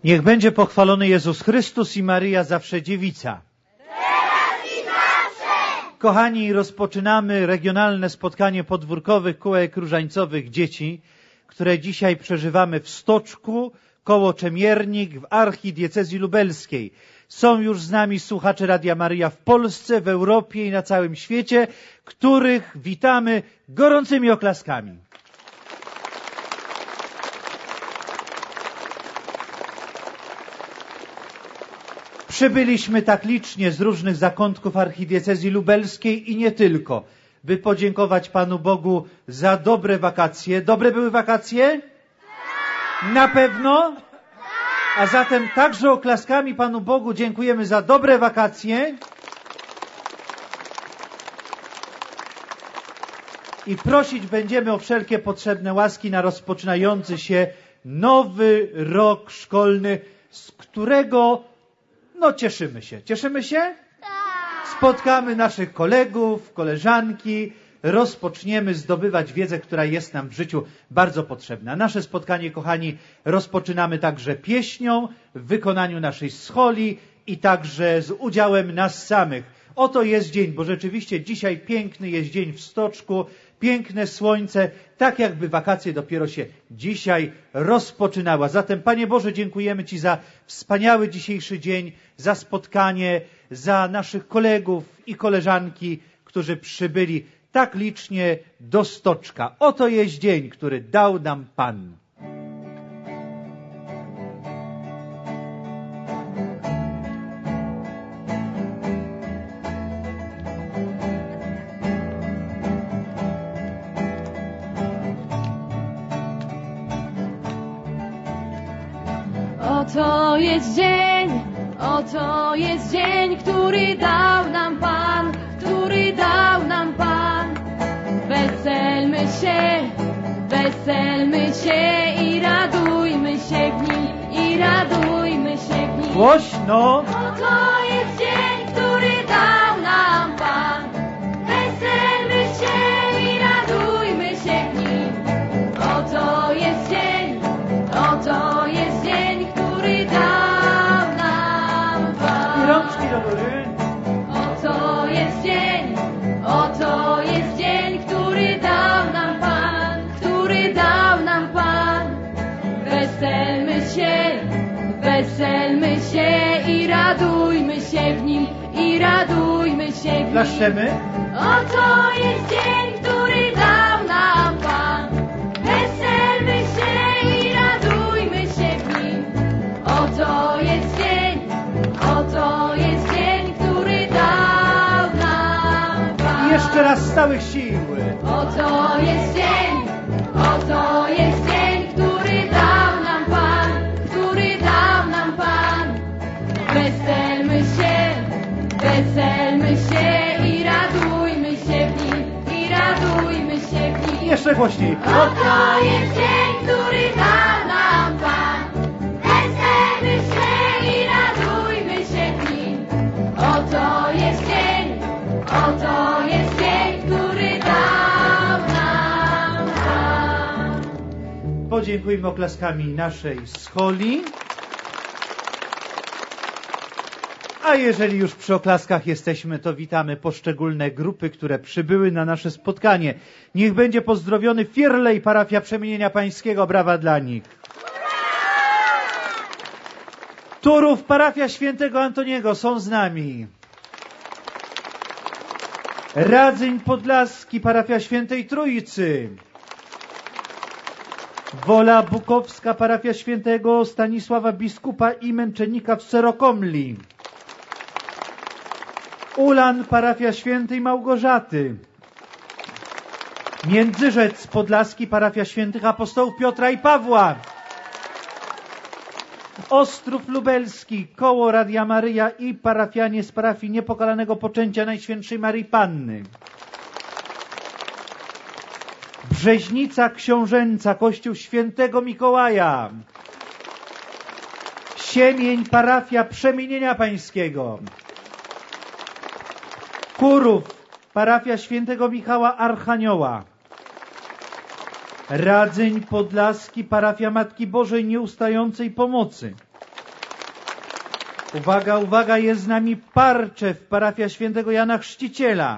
Niech będzie pochwalony Jezus Chrystus i Maryja zawsze dziewica. Teraz i zawsze! Kochani, rozpoczynamy regionalne spotkanie podwórkowych kółek różańcowych dzieci, które dzisiaj przeżywamy w Stoczku, koło Czemiernik, w archidiecezji lubelskiej. Są już z nami słuchacze Radia Maryja w Polsce, w Europie i na całym świecie, których witamy gorącymi oklaskami. Przybyliśmy tak licznie z różnych zakątków archidiecezji lubelskiej i nie tylko, by podziękować Panu Bogu za dobre wakacje. Dobre były wakacje? Na pewno? A zatem także oklaskami Panu Bogu dziękujemy za dobre wakacje. I prosić będziemy o wszelkie potrzebne łaski na rozpoczynający się nowy rok szkolny, z którego cieszymy się. Cieszymy się? Tak! Spotkamy naszych kolegów, koleżanki, rozpoczniemy zdobywać wiedzę, która jest nam w życiu bardzo potrzebna. Nasze spotkanie, kochani, rozpoczynamy także pieśnią w wykonaniu naszej scholi i także z udziałem nas samych. Oto jest dzień, bo rzeczywiście dzisiaj piękny jest dzień w Stoczku, piękne słońce, tak jakby wakacje dopiero się dzisiaj rozpoczynały. Zatem, Panie Boże, dziękujemy Ci za wspaniały dzisiejszy dzień, za spotkanie, za naszych kolegów i koleżanki, którzy przybyli tak licznie do Stoczka. Oto jest dzień, który dał nam Pan. Oto jest dzień, który dał nam Pan, który dał nam Pan. Weselmy się i radujmy się w nim, i radujmy się w nim. Głośno! Oto jest dzień, który dał nam Pan. Weselmy się i radujmy się w nim. Oto jest dzień, który dał nam Pan. Rączki do góry. Oto jest dzień, który dał nam Pan, który dał nam Pan. Weselmy się i radujmy się w nim, i radujmy się w nim. Klaszczemy. Oto jest dzień, który dał nam Pan. Weselmy się i radujmy się w nim. Oto jest dzień, który dał nam Pan. I jeszcze raz z całych sił. Oto jest dzień, który dał nam Pan, który dał nam Pan. Weselmy się i radujmy się w nim, i radujmy się w nim. I jeszcze głośniej. Oto jest dzień, który dał nam Pan. Weselmy się i radujmy się w nim. Oto jest dzień, który dał nam Pan. Podziękujmy oklaskami naszej scholi. A jeżeli już przy oklaskach jesteśmy, to witamy poszczególne grupy, które przybyły na nasze spotkanie. Niech będzie pozdrowiony Firlej, parafia Przemienienia Pańskiego. Brawa dla nich. Turów, parafia Świętego Antoniego są z nami. Radzyń Podlaski, parafia Świętej Trójcy. Wola Bukowska, parafia Świętego Stanisława Biskupa i Męczennika w Serokomli. Ulan, parafia Świętej Małgorzaty. Międzyrzec Podlaski, parafia Świętych Apostołów Piotra i Pawła. Ostrów Lubelski, koło Radia Maryja i parafianie z parafii Niepokalanego Poczęcia Najświętszej Maryi Panny. Brzeźnica Książęca, kościół Świętego Mikołaja. Siemień, parafia Przemienienia Pańskiego. Kurów, parafia Świętego Michała Archanioła. Radzyń Podlaski, parafia Matki Bożej Nieustającej Pomocy. Uwaga, uwaga, jest z nami Parczew, parafia świętego Jana Chrzciciela.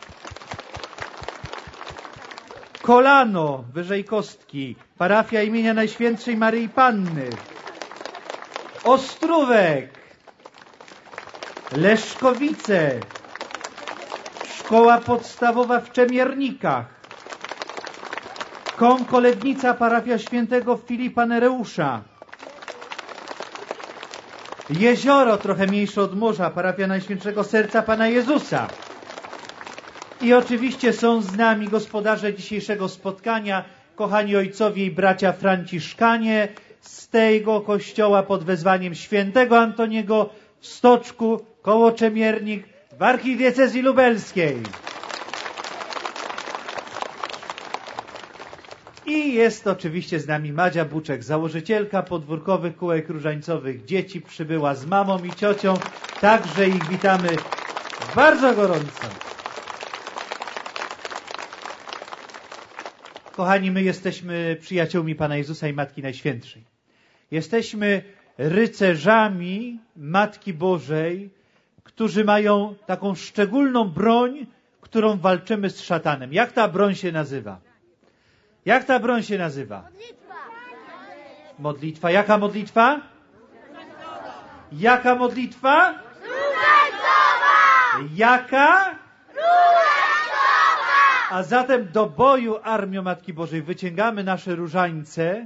Kolano, wyżej Kostki, parafia imienia Najświętszej Maryi Panny. Ostrówek, Leszkowice, szkoła podstawowa w Czemiernikach. Kąkolewnica, parafia świętego Filipa Nereusza. Jezioro, trochę mniejsze od morza, parafia Najświętszego Serca Pana Jezusa. I oczywiście są z nami gospodarze dzisiejszego spotkania, kochani ojcowie i bracia franciszkanie z tego kościoła pod wezwaniem świętego Antoniego w Stoczku, koło Czemiernik, w archidiecezji lubelskiej. I jest oczywiście z nami Madzia Buczek, założycielka podwórkowych kółek różańcowych dzieci, przybyła z mamą i ciocią, także ich witamy bardzo gorąco. Kochani, my jesteśmy przyjaciółmi Pana Jezusa i Matki Najświętszej. Jesteśmy rycerzami Matki Bożej, którzy mają taką szczególną broń, którą walczymy z szatanem. Jak ta broń się nazywa? Jak ta broń się nazywa? Modlitwa. Jaka modlitwa? Jaka modlitwa? Różańcowa! Jaka? Różańcowa! A zatem do boju, Armio Matki Bożej, wyciągamy nasze różańce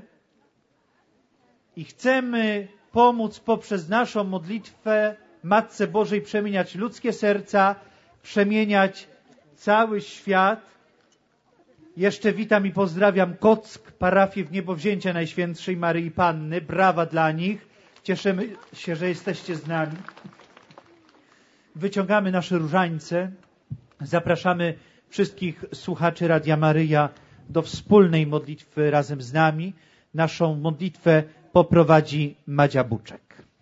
i chcemy pomóc poprzez naszą modlitwę Matce Bożej przemieniać ludzkie serca, przemieniać cały świat. Jeszcze witam i pozdrawiam Kock, parafię w Niebowzięcia Najświętszej Maryi Panny. Brawa dla nich. Cieszymy się, że jesteście z nami. Wyciągamy nasze różańce. Zapraszamy wszystkich słuchaczy Radia Maryja do wspólnej modlitwy razem z nami. Naszą modlitwę poprowadzi Madzia Buczek.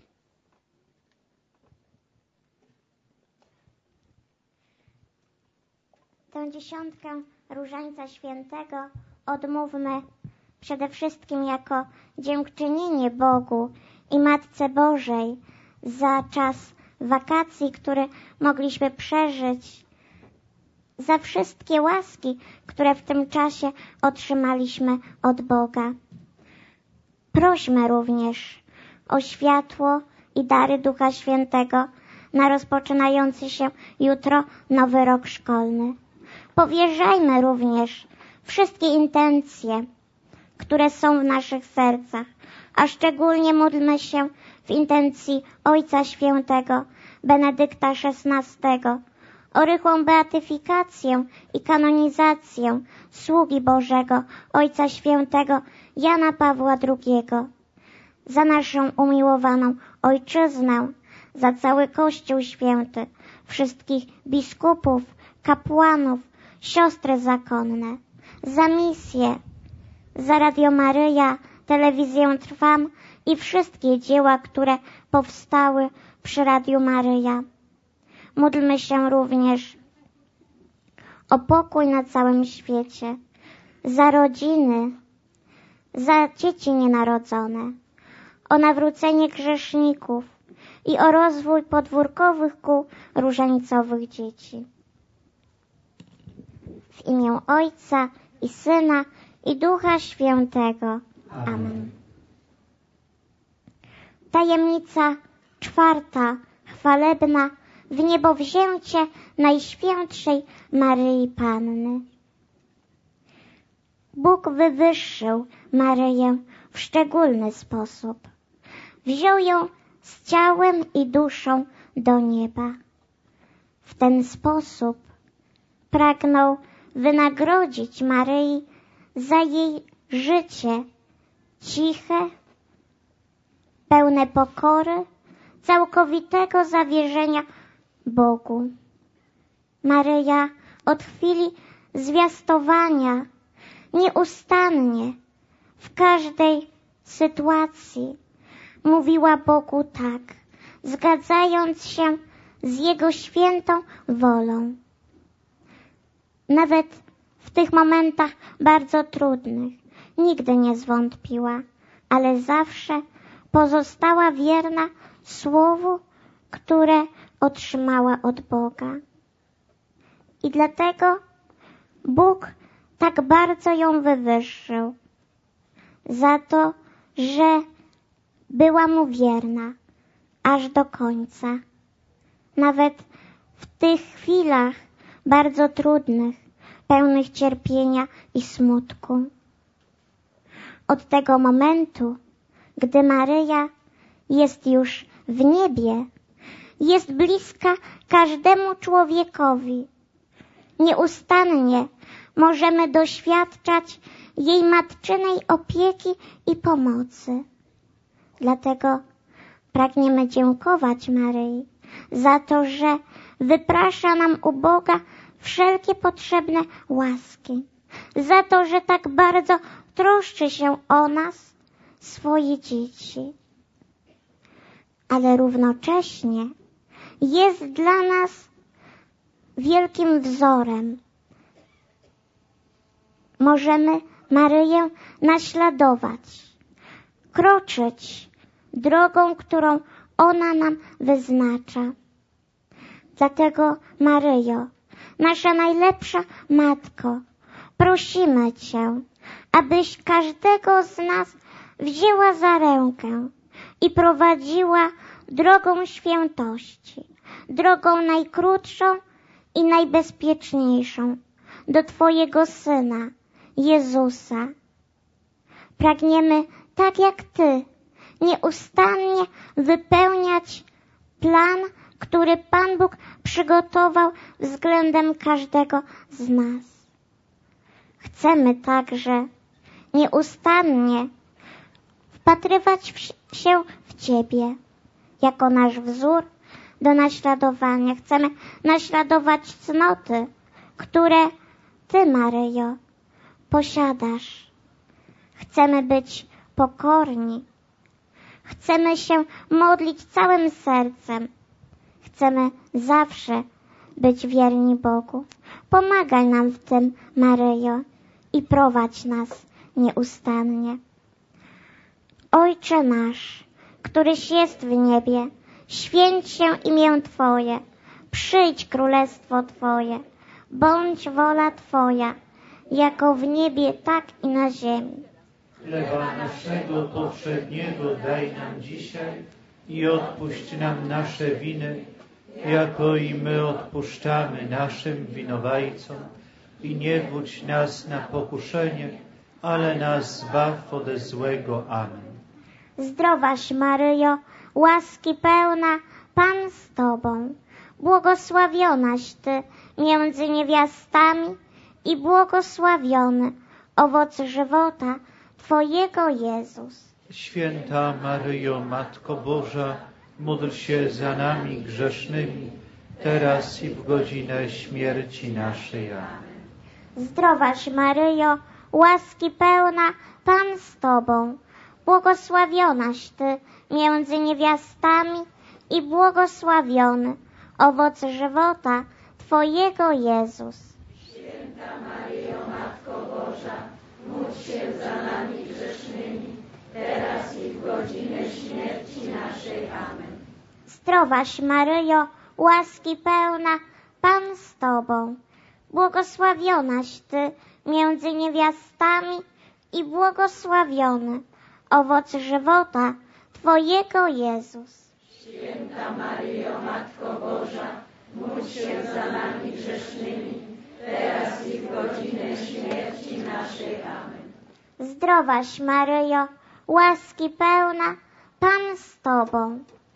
Tę dziesiątkę Różańca Świętego odmówmy przede wszystkim jako dziękczynienie Bogu i Matce Bożej za czas wakacji, który mogliśmy przeżyć, za wszystkie łaski, które w tym czasie otrzymaliśmy od Boga. Prośmy również o światło i dary Ducha Świętego na rozpoczynający się jutro nowy rok szkolny. Powierzajmy również wszystkie intencje, które są w naszych sercach, a szczególnie módlmy się w intencji Ojca Świętego Benedykta XVI o rychłą beatyfikację i kanonizację sługi Bożego Ojca Świętego Jana Pawła II, za naszą umiłowaną Ojczyznę, za cały Kościół Święty, wszystkich biskupów, kapłanów, siostry zakonne, za misję, za Radio Maryja, Telewizję Trwam i wszystkie dzieła, które powstały przy Radiu Maryja. Módlmy się również o pokój na całym świecie, za rodziny, za dzieci nienarodzone, o nawrócenie grzeszników i o rozwój podwórkowych kół różańcowych dzieci. W imię Ojca i Syna i Ducha Świętego. Amen. Tajemnica czwarta, chwalebna, w niebowzięcie Najświętszej Maryi Panny. Bóg wywyższył Maryję w szczególny sposób. Wziął ją z ciałem i duszą do nieba. W ten sposób pragnął wynagrodzić Maryi za jej życie ciche, pełne pokory, całkowitego zawierzenia Bogu. Maryja od chwili zwiastowania nieustannie w każdej sytuacji mówiła Bogu tak, zgadzając się z Jego świętą wolą. Nawet w tych momentach bardzo trudnych nigdy nie zwątpiła, ale zawsze pozostała wierna Słowu które otrzymała od Boga. I dlatego Bóg tak bardzo ją wywyższył za to, że była mu wierna aż do końca. Nawet w tych chwilach bardzo trudnych, pełnych cierpienia i smutku. Od tego momentu, gdy Maryja jest już w niebie, jest bliska każdemu człowiekowi. Nieustannie możemy doświadczać jej matczynej opieki i pomocy. Dlatego pragniemy dziękować Maryi za to, że wyprasza nam u Boga wszelkie potrzebne łaski, za to, że tak bardzo troszczy się o nas, swoje dzieci. Ale równocześnie jest dla nas wielkim wzorem. Możemy Maryję naśladować, kroczyć drogą, którą ona nam wyznacza. Dlatego, Maryjo, nasza najlepsza Matko, prosimy Cię, abyś każdego z nas wzięła za rękę i prowadziła drogą świętości, drogą najkrótszą i najbezpieczniejszą do Twojego Syna, Jezusa. Pragniemy, tak jak Ty, nieustannie wypełniać plan, który Pan Bóg przygotował względem każdego z nas. Chcemy także nieustannie wpatrywać się w Ciebie jako nasz wzór do naśladowania. Chcemy naśladować cnoty, które Ty, Maryjo, posiadasz. Chcemy być pokorni. Chcemy się modlić całym sercem. Chcemy zawsze być wierni Bogu. Pomagaj nam w tym, Maryjo, i prowadź nas nieustannie. Ojcze nasz, któryś jest w niebie, święć się imię Twoje, przyjdź królestwo Twoje, bądź wola Twoja, jako w niebie, tak i na ziemi. Chleba naszego powszedniego daj nam dzisiaj i odpuść nam nasze winy, jako i my odpuszczamy naszym winowajcom. I nie wódź nas na pokuszenie, ale nas zbaw ode złego. Amen. Zdrowaś Maryjo, łaski pełna, Pan z Tobą, błogosławionaś Ty między niewiastami i błogosławiony owoc żywota Twojego, Jezus. Święta Maryjo, Matko Boża, módl się za nami grzesznymi, teraz i w godzinę śmierci naszej. Amen. Zdrowaś Maryjo, łaski pełna, Pan z Tobą, błogosławionaś Ty między niewiastami i błogosławiony owoc żywota Twojego, Jezus. Święta Maryjo, Matko Boża, módl się za nami grzesznymi, teraz i w godzinę śmierci naszej. Amen. Zdrowaś Maryjo, łaski pełna, Pan z Tobą, błogosławionaś Ty między niewiastami i błogosławiony owoc żywota Twojego, Jezus. Święta Maryjo, Matko Boża, módl się za nami grzesznymi, teraz i w godzinę śmierci naszej. Amen. Zdrowaś Maryjo, łaski pełna, Pan z Tobą,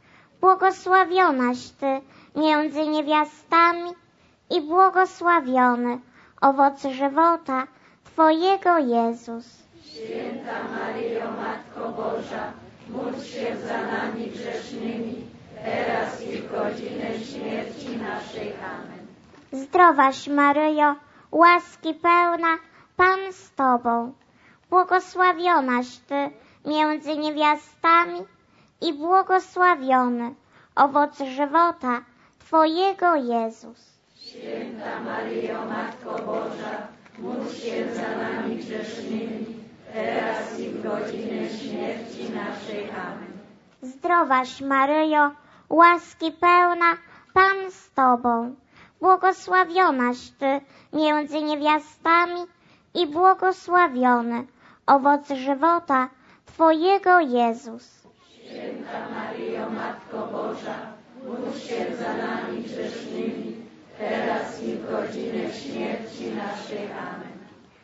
błogosławionaś Ty między niewiastami i błogosławiony owoc żywota Twojego, Jezus. Święta Maryjo, Matko Boża, módl się za nami grzesznymi, teraz i w godzinę śmierci naszej. Amen. Zdrowaś Maryjo, łaski pełna, Pan z Tobą, błogosławionaś Ty między niewiastami i błogosławiony owoc żywota Twojego, Jezus. Święta Maryjo, Matko Boża, módl się za nami grzesznymi, teraz i w godzinę śmierci naszej. Amen. Zdrowaś Maryjo, łaski pełna, Pan z Tobą. Błogosławionaś Ty między niewiastami i błogosławiony owoc żywota Twojego, Jezus. Święta Maryjo, Matko Boża, módl się za nami grzesznymi, teraz i w godzinę śmierci naszej. Amen.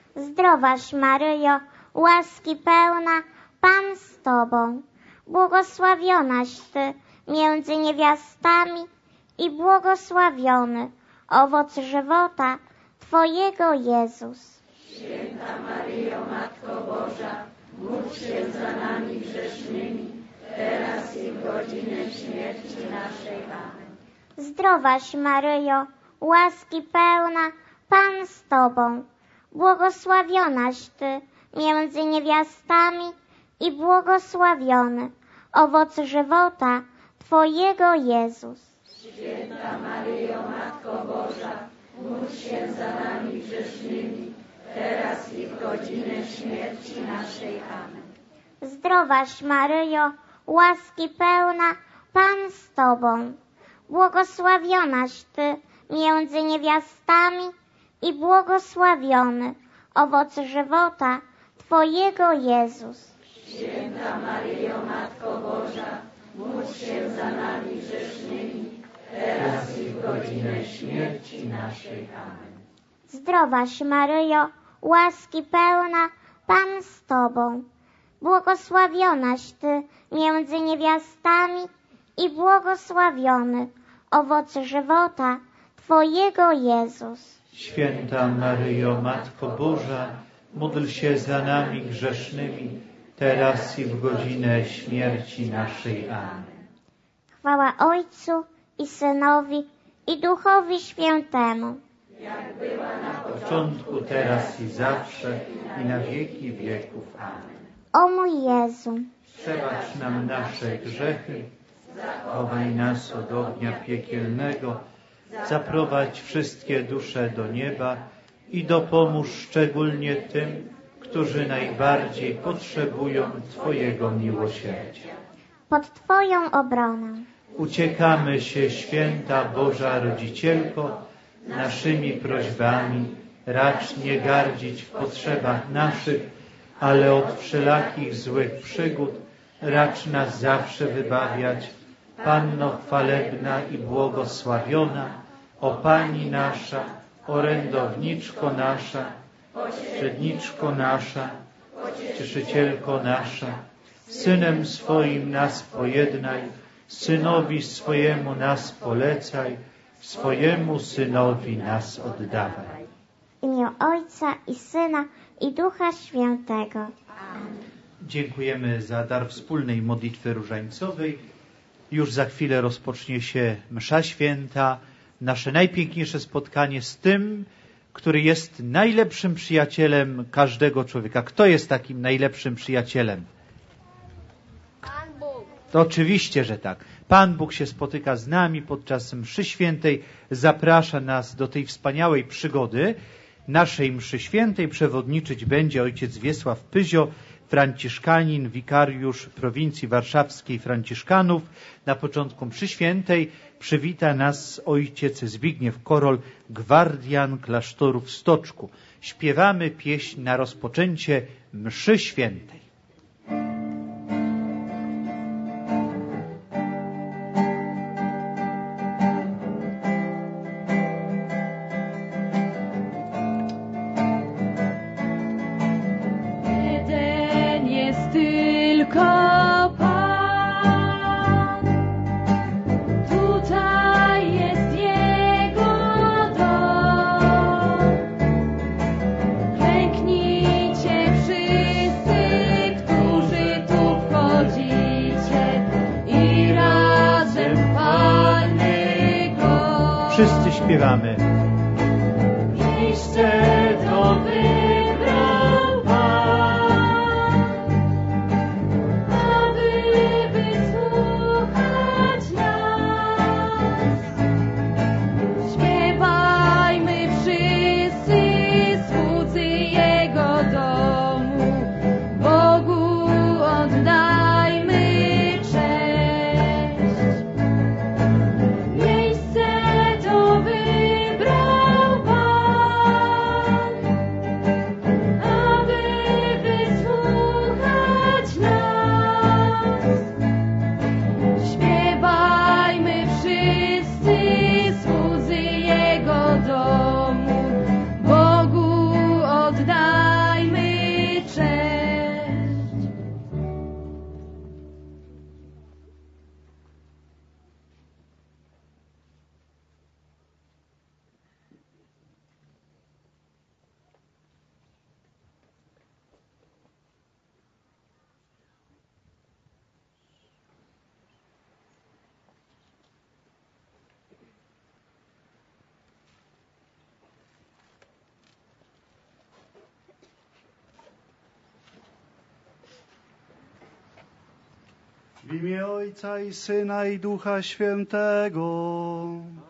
Zdrowaś Maryjo, łaski pełna, Pan z Tobą. Błogosławionaś Ty między niewiastami i błogosławiony owoc żywota Twojego, Jezus. Święta Maryjo, Matko Boża, módl się za nami grzesznymi, teraz i w godzinę śmierci naszej. Amen. Zdrowaś Maryjo, łaski pełna, Pan z Tobą. Błogosławionaś Ty między niewiastami i błogosławiony owoc żywota Twojego, Jezus. Święta Maryjo, Matko Boża, módl się za nami grzesznymi, teraz i w godzinę śmierci naszej. Amen. Zdrowaś Maryjo, łaski pełna, Pan z Tobą. Błogosławionaś Ty między niewiastami i błogosławiony owoc żywota Twojego, Jezus. Święta Maryjo, Matko Boża, módl się za nami grzesznymi, teraz i w godzinę śmierci naszej. Amen. Zdrowaś Maryjo, łaski pełna, Pan z Tobą. Błogosławionaś Ty między niewiastami i błogosławiony owoc żywota Twojego, Jezus. Święta Maryjo, Matko Boża, módl się za nami grzesznymi, teraz i w godzinę śmierci naszej. Amen. Chwała Ojcu i Synowi i Duchowi Świętemu. Jak była na W początku, teraz i zawsze, i na wieki wieków. Amen. O mój Jezu, Przebacz nam nasze grzechy, zachowaj nas od ognia piekielnego, zaprowadź wszystkie dusze do nieba i dopomóż szczególnie tym, którzy najbardziej potrzebują Twojego miłosierdzia. pod Twoją obronę. Uciekamy się, święta Boża Rodzicielko, naszymi prośbami, racz nie gardzić w potrzebach naszych, ale od wszelakich złych przygód racz nas zawsze wybawiać. Panno chwalebna i błogosławiona, o Pani nasza, orędowniczko nasza, pośredniczko nasza, Cieszycielko nasza, Synem swoim nas pojednaj, Synowi swojemu nas polecaj, swojemu Synowi nas oddawaj. W imię Ojca i Syna i Ducha Świętego. Dziękujemy za dar wspólnej modlitwy różańcowej. Już za chwilę rozpocznie się msza święta, nasze najpiękniejsze spotkanie z tym, który jest najlepszym przyjacielem każdego człowieka. Kto jest takim najlepszym przyjacielem? Pan Bóg. To oczywiście, że tak. Pan Bóg się spotyka z nami podczas mszy świętej, zaprasza nas do tej wspaniałej przygody. Naszej mszy świętej przewodniczyć będzie ojciec Wiesław Pyzio, franciszkanin, wikariusz prowincji warszawskiej Franciszkanów. Na początku mszy świętej przywita nas ojciec Zbigniew Korol, gwardian klasztoru w Stoczku. Śpiewamy pieśń na rozpoczęcie mszy świętej. Jeden jest tylko Pan, tutaj jest Jego dom. Klęknijcie wszyscy, którzy tu wchodzicie i razem chwalmy Go. Wszyscy śpiewamy. Miejsce to wybrał Pan, aby wysłuchać nas. Śpiewajmy wszyscy, słudzy Jego domu, Bogu oddajmy cześć. W imię Ojca i Syna i Ducha Świętego.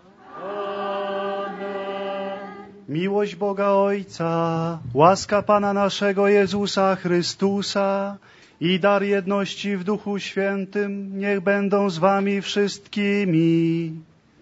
Miłość Boga Ojca, łaska Pana naszego Jezusa Chrystusa i dar jedności w Duchu Świętym niech będą z wami wszystkimi.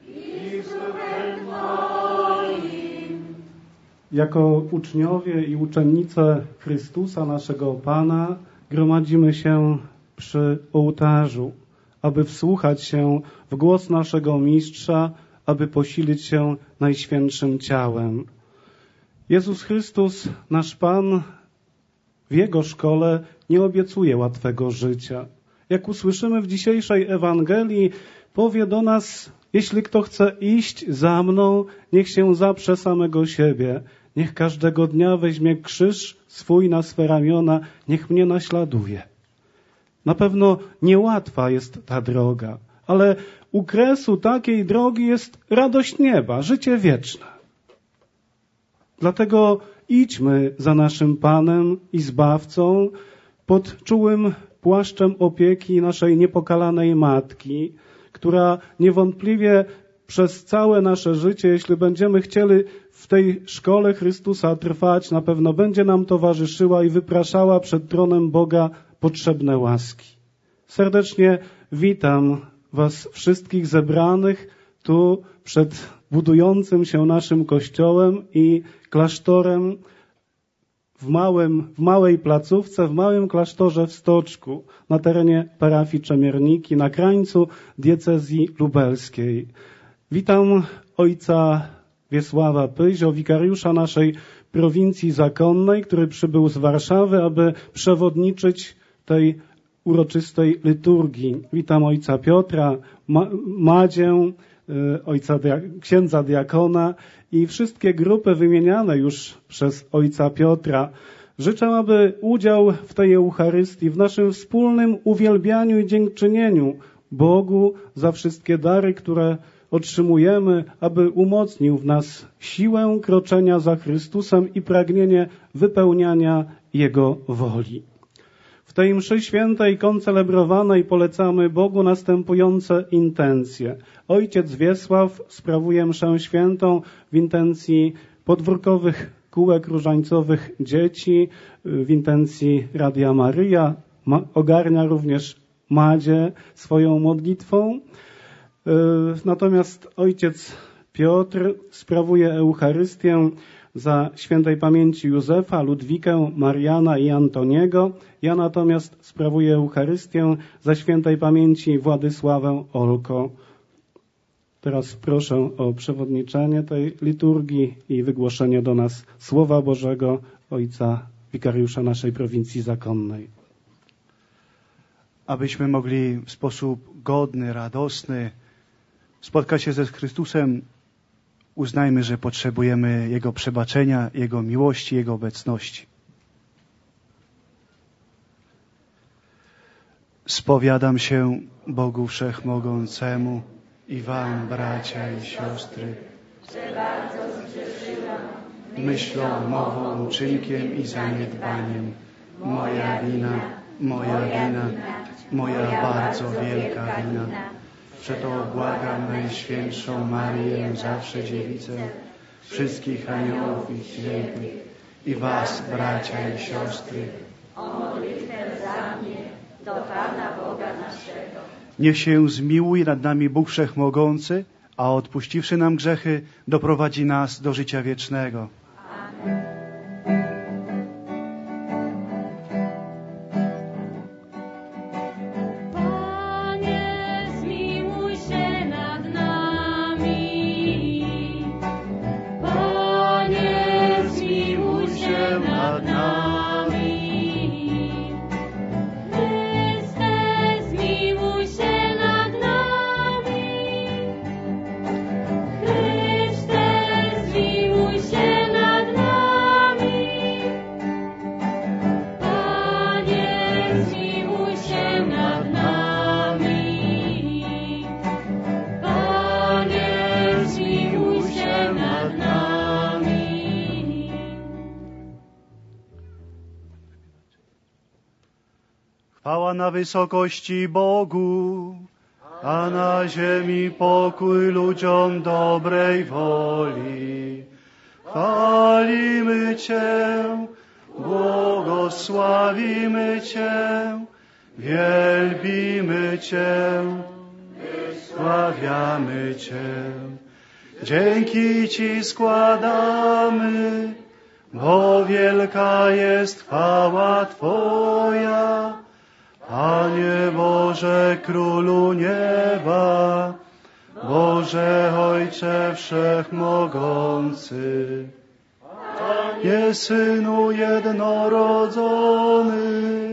Jako uczniowie i uczennice Chrystusa, naszego Pana, gromadzimy się przy ołtarzu, aby wsłuchać się w głos naszego Mistrza, aby posilić się Najświętszym Ciałem. Jezus Chrystus, nasz Pan, w Jego szkole nie obiecuje łatwego życia. Jak usłyszymy w dzisiejszej Ewangelii, powie do nas: jeśli kto chce iść za mną, niech się zaprze samego siebie. Niech każdego dnia weźmie krzyż swój na swe ramiona, niech mnie naśladuje. Na pewno niełatwa jest ta droga, ale u kresu takiej drogi jest radość nieba, życie wieczne. Dlatego idźmy za naszym Panem i Zbawcą pod czułym płaszczem opieki naszej niepokalanej Matki, która niewątpliwie przez całe nasze życie, jeśli będziemy chcieli w tej szkole Chrystusa trwać, na pewno będzie nam towarzyszyła i wypraszała przed tronem Boga potrzebne łaski. Serdecznie witam Was wszystkich zebranych tu przed budującym się naszym kościołem i klasztorem w małej placówce, w małym klasztorze w Stoczku, na terenie parafii Czemierniki, na krańcu diecezji lubelskiej. Witam ojca Wiesława Pyzio, wikariusza naszej prowincji zakonnej, który przybył z Warszawy, aby przewodniczyć tej uroczystej liturgii. Witam ojca Piotra, Madzię, księdza diakona i wszystkie grupy wymieniane już przez ojca Piotra. Życzę, aby udział w tej Eucharystii, w naszym wspólnym uwielbianiu i dziękczynieniu Bogu za wszystkie dary, które otrzymujemy, aby umocnił w nas siłę kroczenia za Chrystusem i pragnienie wypełniania Jego woli. W tej mszy świętej koncelebrowanej polecamy Bogu następujące intencje. Ojciec Wiesław sprawuje mszę świętą w intencji podwórkowych kółek różańcowych dzieci, w intencji Radia Maryja. Ogarnia również Madzie swoją modlitwą. Natomiast ojciec Piotr sprawuje Eucharystię za świętej pamięci Józefa, Ludwikę, Mariana i Antoniego. Ja natomiast sprawuję Eucharystię za świętej pamięci Władysławę Olko. Teraz proszę o przewodniczenie tej liturgii i wygłoszenie do nas Słowa Bożego ojca wikariusza naszej prowincji zakonnej. Abyśmy mogli w sposób godny, radosny spotkać się ze Chrystusem, uznajmy, że potrzebujemy Jego przebaczenia, Jego miłości, Jego obecności. Spowiadam się Bogu Wszechmogącemu i wam, bracia i siostry, że bardzo zgrzeszyłam myślą, mową, uczynkiem i zaniedbaniem. Moja wina, moja bardzo wielka wina. Przeto błagam Najświętszą Marię, zawsze Dziewicę, wszystkich aniołów i świętych i was, bracia i siostry, o modlitwę za mnie do Pana Boga naszego. Niech się zmiłuje nad nami Bóg Wszechmogący, a odpuściwszy nam grzechy, doprowadzi nas do życia wiecznego. Amen. Chryste, zmiłuj się chwała na wysokości Bogu, a na ziemi pokój ludziom dobrej woli. Chwalimy Cię, błogosławimy Cię, wielbimy Cię, wysławiamy Cię. Dzięki Ci składamy, bo wielka jest chwała Twoja, Panie Boże, Królu nieba, Boże Ojcze Wszechmogący. Panie Synu jednorodzony,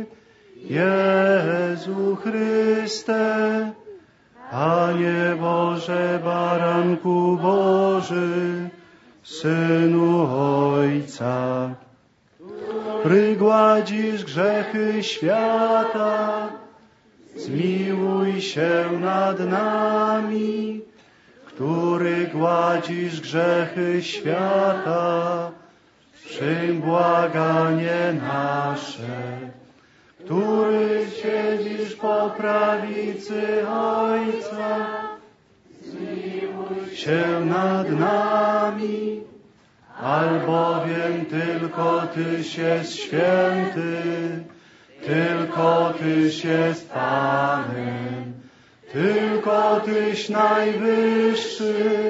Jezu Chryste, Panie Boże, Baranku Boży, Synu Ojca, który gładzisz grzechy świata, zmiłuj się nad nami, który gładzisz grzechy świata, przyjm błaganie nasze, który siedzisz po prawicy Ojca, zmiłuj się nad nami, albowiem tylko Tyś jest święty, tylko Tyś jest Panem, tylko Tyś najwyższy,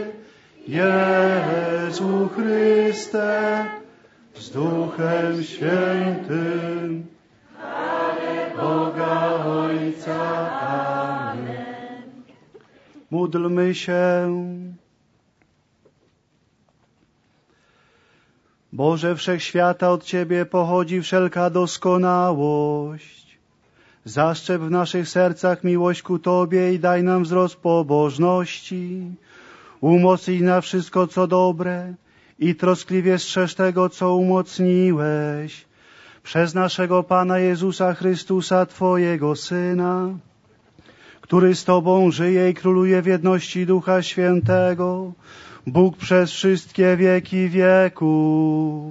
Jezu Chryste, z Duchem Świętym, Boga Ojca. Amen. Módlmy się. Boże Wszechświata, od Ciebie pochodzi wszelka doskonałość. Zaszczep w naszych sercach miłość ku Tobie i daj nam wzrost pobożności. Umocnij na wszystko, co dobre i troskliwie strzeż tego, co umocniłeś. Przez naszego Pana Jezusa Chrystusa, Twojego Syna, który z Tobą żyje i króluje w jedności Ducha Świętego, Bóg przez wszystkie wieki wieków.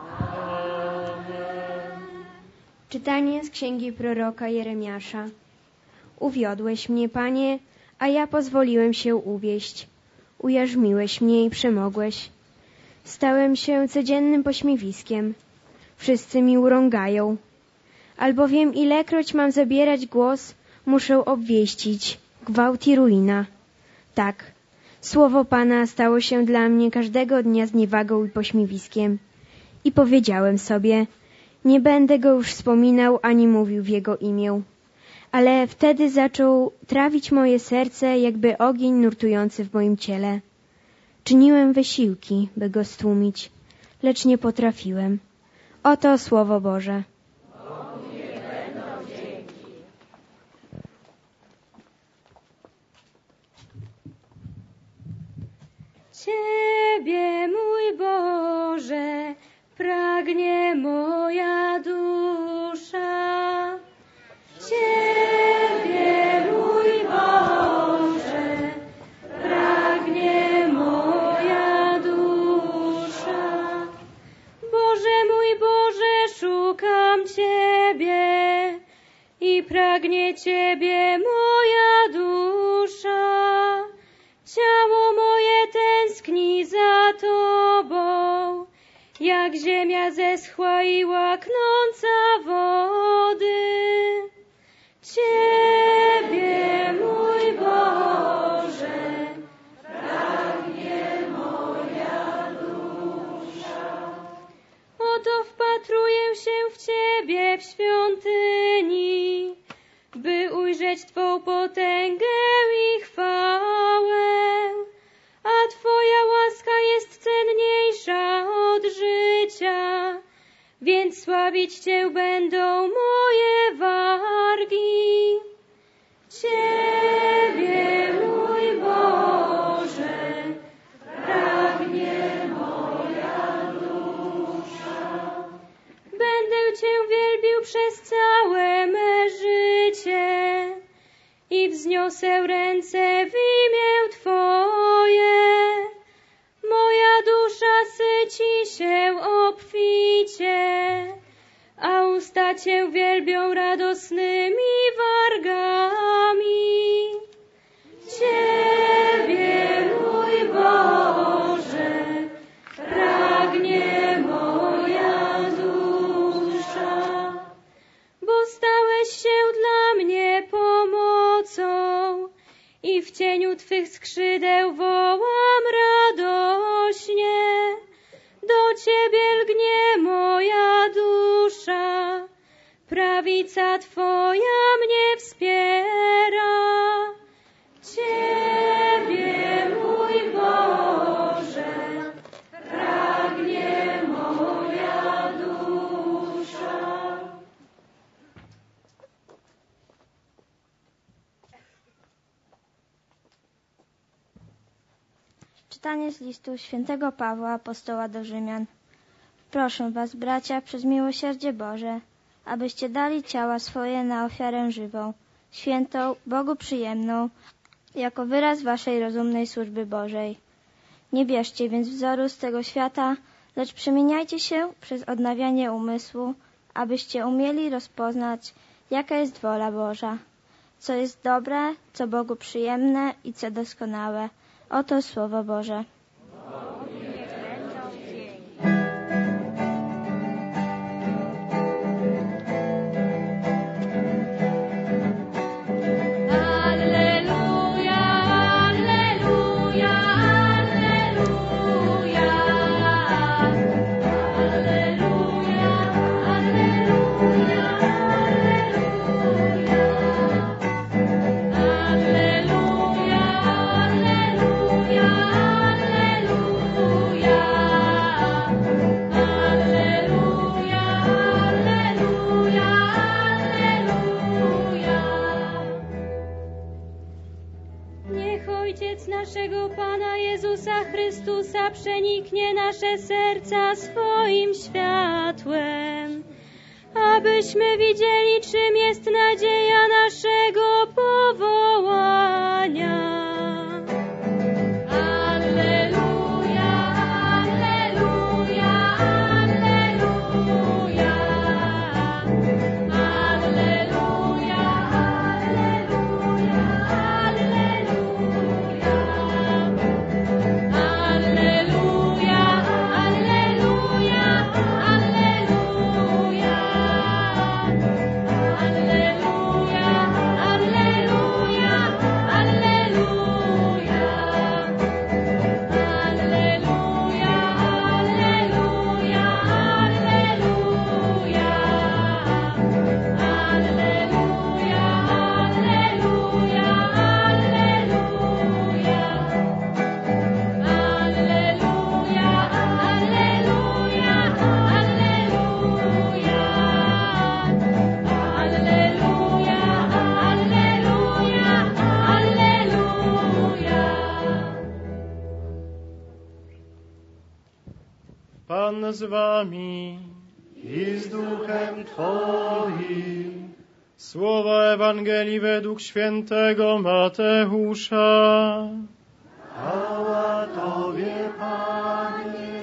Czytanie z księgi proroka Jeremiasza. Uwiodłeś mnie, Panie, a ja pozwoliłem się uwieść. Ujarzmiłeś mnie i przemogłeś. Stałem się codziennym pośmiewiskiem. Wszyscy mi urągają. Albowiem ilekroć mam zabierać głos, muszę obwieścić gwałt i ruina. Tak, słowo Pana stało się dla mnie każdego dnia zniewagą i pośmiewiskiem. I powiedziałem sobie, nie będę go już wspominał ani mówił w jego imię. Ale wtedy zaczął trawić moje serce jakby ogień nurtujący w moim ciele. Czyniłem wysiłki, by go stłumić, lecz nie potrafiłem. Oto Słowo Boże. Ciebie, mój Boże, pragnie moja dusza. Ciebie, mój Boże, pragnie moja dusza. Boże, mój Boże, szukam Ciebie i pragnie Ciebie moja dusza. Ciało moje tęskni za Tobą, jak ziemia zeschła i łaknąca wody. Ciebie, mój Boże, pragnie moja dusza. Oto wpatruję się w Ciebie w świątyni, by ujrzeć Twą potęgę i chwałę. A Twoja łaska jest cenniejsza od życia, więc sławić Cię będą moje wargi. Ciebie, mój Boże, pragnie moja dusza. Będę Cię wielbił przez całe me życie i wzniosę ręce w imię Twoje. Moja dusza syci się obficie, a usta Cię wielbią radosnymi i w cieniu Twych skrzydeł wołam radośnie. Do Ciebie lgnie moja dusza, prawica Twoja mnie wspiera. Ciebie, mój Boże, pragnie moja dusza. Czytanie z listu świętego Pawła apostoła do Rzymian. Proszę was, bracia, przez miłosierdzie Boże, abyście dali ciała swoje na ofiarę żywą, świętą, Bogu przyjemną, jako wyraz waszej rozumnej służby Bożej. Nie bierzcie więc wzoru z tego świata, lecz przemieniajcie się przez odnawianie umysłu, abyście umieli rozpoznać, jaka jest wola Boża, co jest dobre, co Bogu przyjemne i co doskonałe. Oto Słowo Boże. Naszego Pana Jezusa Chrystusa przeniknie nasze serca swoim światłem, abyśmy widzieli, czym jest nadzieja naszego powołania. Alleluja, alleluja, alleluja, alleluja, Pan z wami i z duchem Twoim. Słowa Ewangelii według świętego Mateusza. Chwała Tobie, Panie.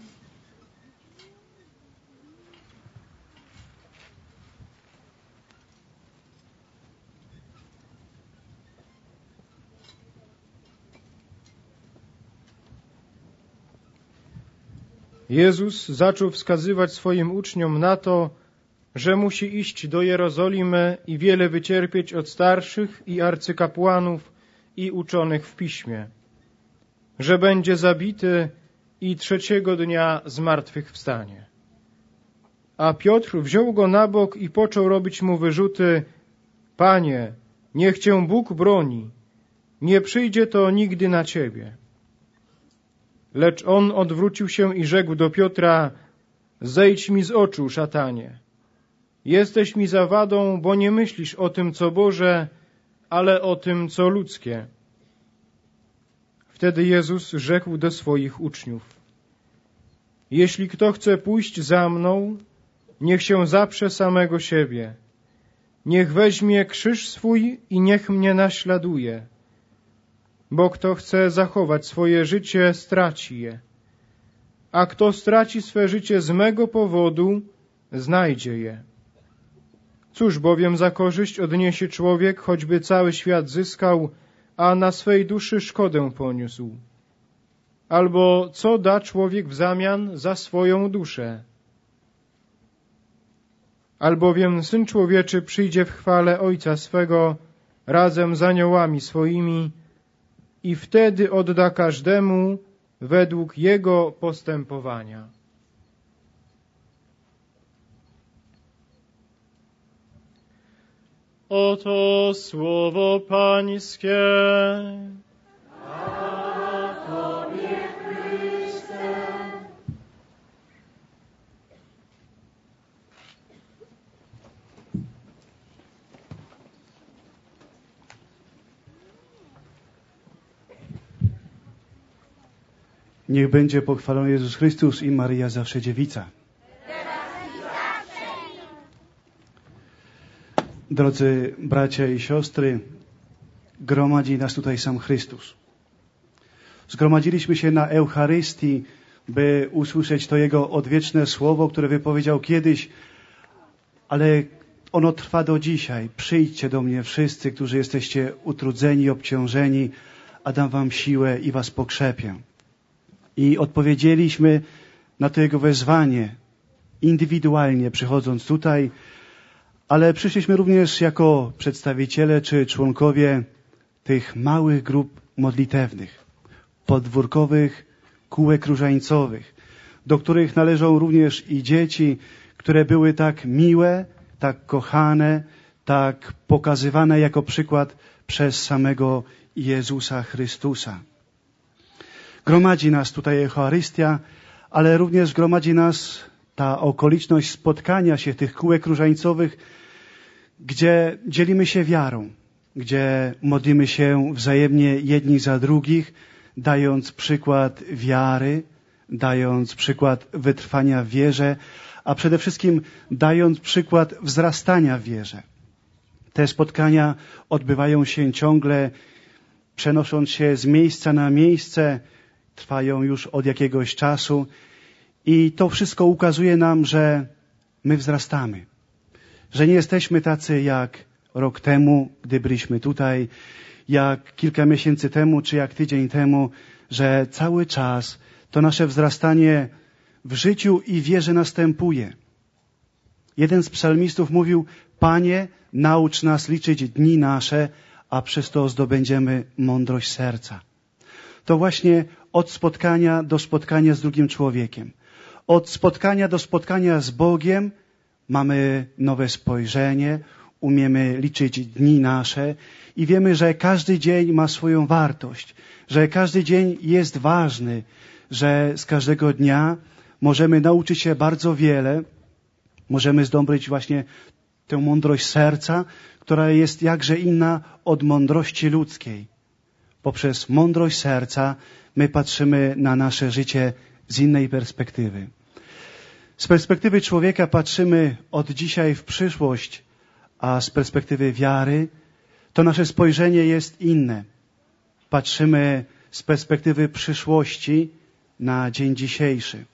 Jezus zaczął wskazywać swoim uczniom na to, że musi iść do Jerozolimy i wiele wycierpieć od starszych i arcykapłanów i uczonych w piśmie, że będzie zabity i 3. dnia zmartwychwstanie. A Piotr wziął go na bok i począł robić mu wyrzuty: Panie, niech Cię Bóg broni, nie przyjdzie to nigdy na Ciebie. Lecz on odwrócił się i rzekł do Piotra: Zejdź mi z oczu, szatanie. Jesteś mi zawadą, bo nie myślisz o tym, co Boże, ale o tym, co ludzkie. Wtedy Jezus rzekł do swoich uczniów: Jeśli kto chce pójść za mną, niech się zaprze samego siebie. Niech weźmie krzyż swój i niech mnie naśladuje. Bo kto chce zachować swoje życie, straci je. A kto straci swe życie z mego powodu, znajdzie je. Cóż bowiem za korzyść odniesie człowiek, choćby cały świat zyskał, a na swej duszy szkodę poniósł? Albo co da człowiek w zamian za swoją duszę? Albowiem Syn Człowieczy przyjdzie w chwale Ojca swego razem z aniołami swoimi i wtedy odda każdemu według jego postępowania. Oto słowo Pańskie. Niech będzie pochwalony Jezus Chrystus i Maryja zawsze dziewica. Drodzy bracia i siostry, gromadzi nas tutaj sam Chrystus. Zgromadziliśmy się na Eucharystii, by usłyszeć to Jego odwieczne słowo, które wypowiedział kiedyś, ale ono trwa do dzisiaj. Przyjdźcie do mnie wszyscy, którzy jesteście utrudzeni, obciążeni, a dam wam siłę i was pokrzepię. I odpowiedzieliśmy na to Jego wezwanie indywidualnie, przychodząc tutaj, ale przyszliśmy również jako przedstawiciele czy członkowie tych małych grup modlitewnych, podwórkowych kółek różańcowych, do których należą również i dzieci, które były tak miłe, tak kochane, tak pokazywane jako przykład przez samego Jezusa Chrystusa. Gromadzi nas tutaj Eucharystia, ale również gromadzi nas ta okoliczność spotkania się tych kółek różańcowych, gdzie dzielimy się wiarą, gdzie modlimy się wzajemnie jedni za drugich, dając przykład wiary, dając przykład wytrwania w wierze, a przede wszystkim dając przykład wzrastania w wierze. Te spotkania odbywają się ciągle, przenosząc się z miejsca na miejsce, trwają już od jakiegoś czasu i to wszystko ukazuje nam, że my wzrastamy. Że nie jesteśmy tacy jak rok temu, gdy byliśmy tutaj, jak kilka miesięcy temu, czy jak tydzień temu, że cały czas to nasze wzrastanie w życiu i wierze następuje. Jeden z psalmistów mówił: Panie, naucz nas liczyć dni nasze, a przez to zdobędziemy mądrość serca. To właśnie od spotkania do spotkania z drugim człowiekiem. Od spotkania do spotkania z Bogiem mamy nowe spojrzenie, umiemy liczyć dni nasze i wiemy, że każdy dzień ma swoją wartość, że każdy dzień jest ważny, że z każdego dnia możemy nauczyć się bardzo wiele, możemy zdobyć właśnie tę mądrość serca, która jest jakże inna od mądrości ludzkiej. Poprzez mądrość serca my patrzymy na nasze życie z innej perspektywy. Z perspektywy człowieka patrzymy od dzisiaj w przyszłość, a z perspektywy wiary to nasze spojrzenie jest inne. Patrzymy z perspektywy przyszłości na dzień dzisiejszy.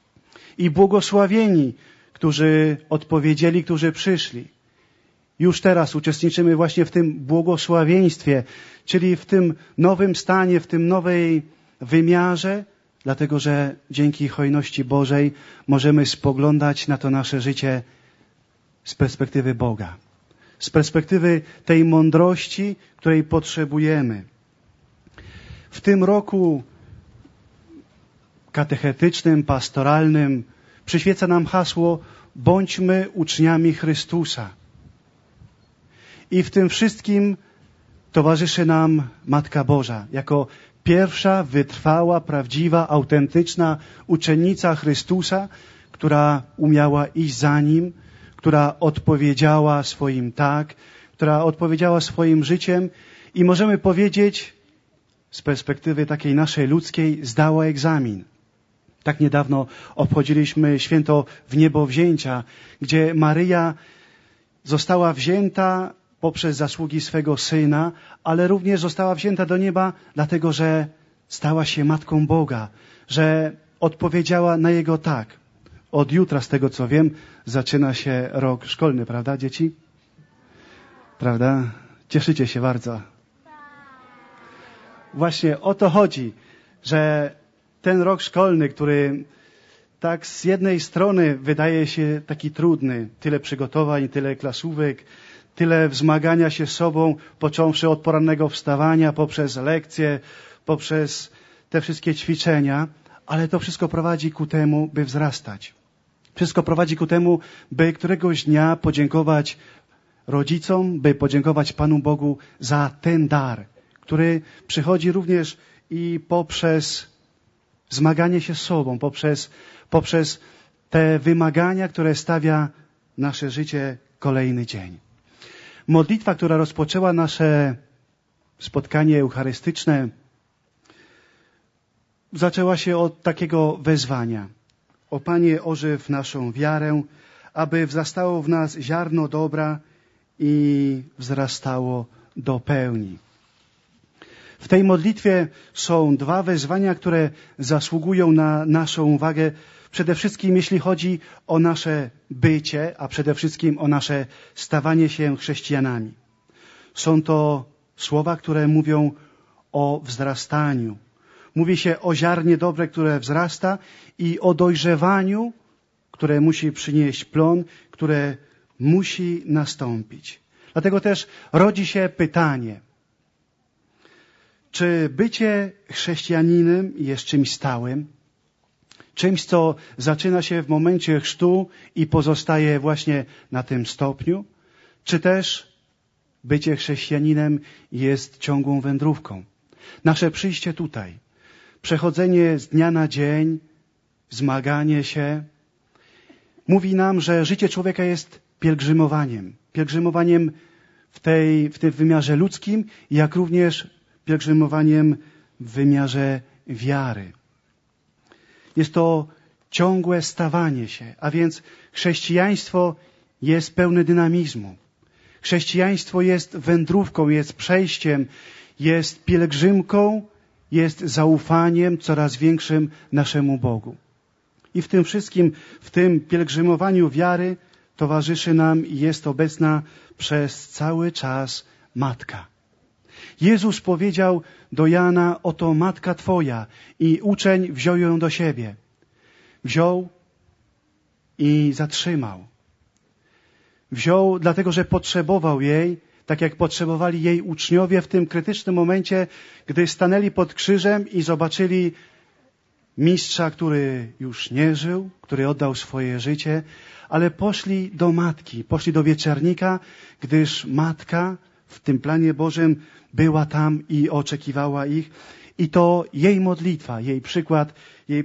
I błogosławieni, którzy odpowiedzieli, którzy przyszli. Już teraz uczestniczymy właśnie w tym błogosławieństwie, czyli w tym nowym stanie, w tym nowej wymiarze, dlatego że dzięki hojności Bożej możemy spoglądać na to nasze życie z perspektywy Boga. Z perspektywy tej mądrości, której potrzebujemy. W tym roku katechetycznym, pastoralnym przyświeca nam hasło: bądźmy uczniami Chrystusa. I w tym wszystkim towarzyszy nam Matka Boża, jako pierwsza, wytrwała, prawdziwa, autentyczna uczennica Chrystusa, która umiała iść za Nim, która odpowiedziała swoim tak, która odpowiedziała swoim życiem i możemy powiedzieć z perspektywy takiej naszej ludzkiej, zdała egzamin. Tak niedawno obchodziliśmy święto Wniebowzięcia, gdzie Maryja została wzięta poprzez zasługi swego Syna, ale również została wzięta do nieba, dlatego że stała się Matką Boga, że odpowiedziała na Jego tak. Od jutra, z tego co wiem, zaczyna się rok szkolny, prawda, dzieci? Prawda? Cieszycie się bardzo. Właśnie o to chodzi, że ten rok szkolny, który tak z jednej strony wydaje się taki trudny, tyle przygotowań, tyle klasówek, tyle wzmagania się z sobą, począwszy od porannego wstawania, poprzez lekcje, poprzez te wszystkie ćwiczenia, ale to wszystko prowadzi ku temu, by wzrastać. Wszystko prowadzi ku temu, by któregoś dnia podziękować rodzicom, by podziękować Panu Bogu za ten dar, który przychodzi również i poprzez zmaganie się z sobą, poprzez te wymagania, które stawia nasze życie kolejny dzień. Modlitwa, która rozpoczęła nasze spotkanie eucharystyczne, zaczęła się od takiego wezwania. O Panie, ożyw naszą wiarę, aby wzrastało w nas ziarno dobra i wzrastało do pełni. W tej modlitwie są dwa wezwania, które zasługują na naszą uwagę. Przede wszystkim jeśli chodzi o nasze bycie, a przede wszystkim o nasze stawanie się chrześcijanami. Są to słowa, które mówią o wzrastaniu. Mówi się o ziarnie dobre, które wzrasta i o dojrzewaniu, które musi przynieść plon, które musi nastąpić. Dlatego też rodzi się pytanie, czy bycie chrześcijaninem jest czymś stałym? Czymś, co zaczyna się w momencie chrztu i pozostaje właśnie na tym stopniu? Czy też bycie chrześcijaninem jest ciągłą wędrówką? Nasze przyjście tutaj, przechodzenie z dnia na dzień, zmaganie się, mówi nam, że życie człowieka jest pielgrzymowaniem. Pielgrzymowaniem w tym wymiarze ludzkim, jak również pielgrzymowaniem w wymiarze wiary. Jest to ciągłe stawanie się, a więc chrześcijaństwo jest pełne dynamizmu. Chrześcijaństwo jest wędrówką, jest przejściem, jest pielgrzymką, jest zaufaniem coraz większym naszemu Bogu. I w tym wszystkim, w tym pielgrzymowaniu wiary towarzyszy nam i jest obecna przez cały czas Matka. Jezus powiedział do Jana, oto Matka Twoja, i uczeń wziął ją do siebie. Wziął i zatrzymał. Wziął dlatego, że potrzebował jej, tak jak potrzebowali jej uczniowie w tym krytycznym momencie, gdy stanęli pod krzyżem i zobaczyli mistrza, który już nie żył, który oddał swoje życie, ale poszli do matki, poszli do wieczernika, gdyż matka w tym planie Bożym była tam i oczekiwała ich. I to jej modlitwa, jej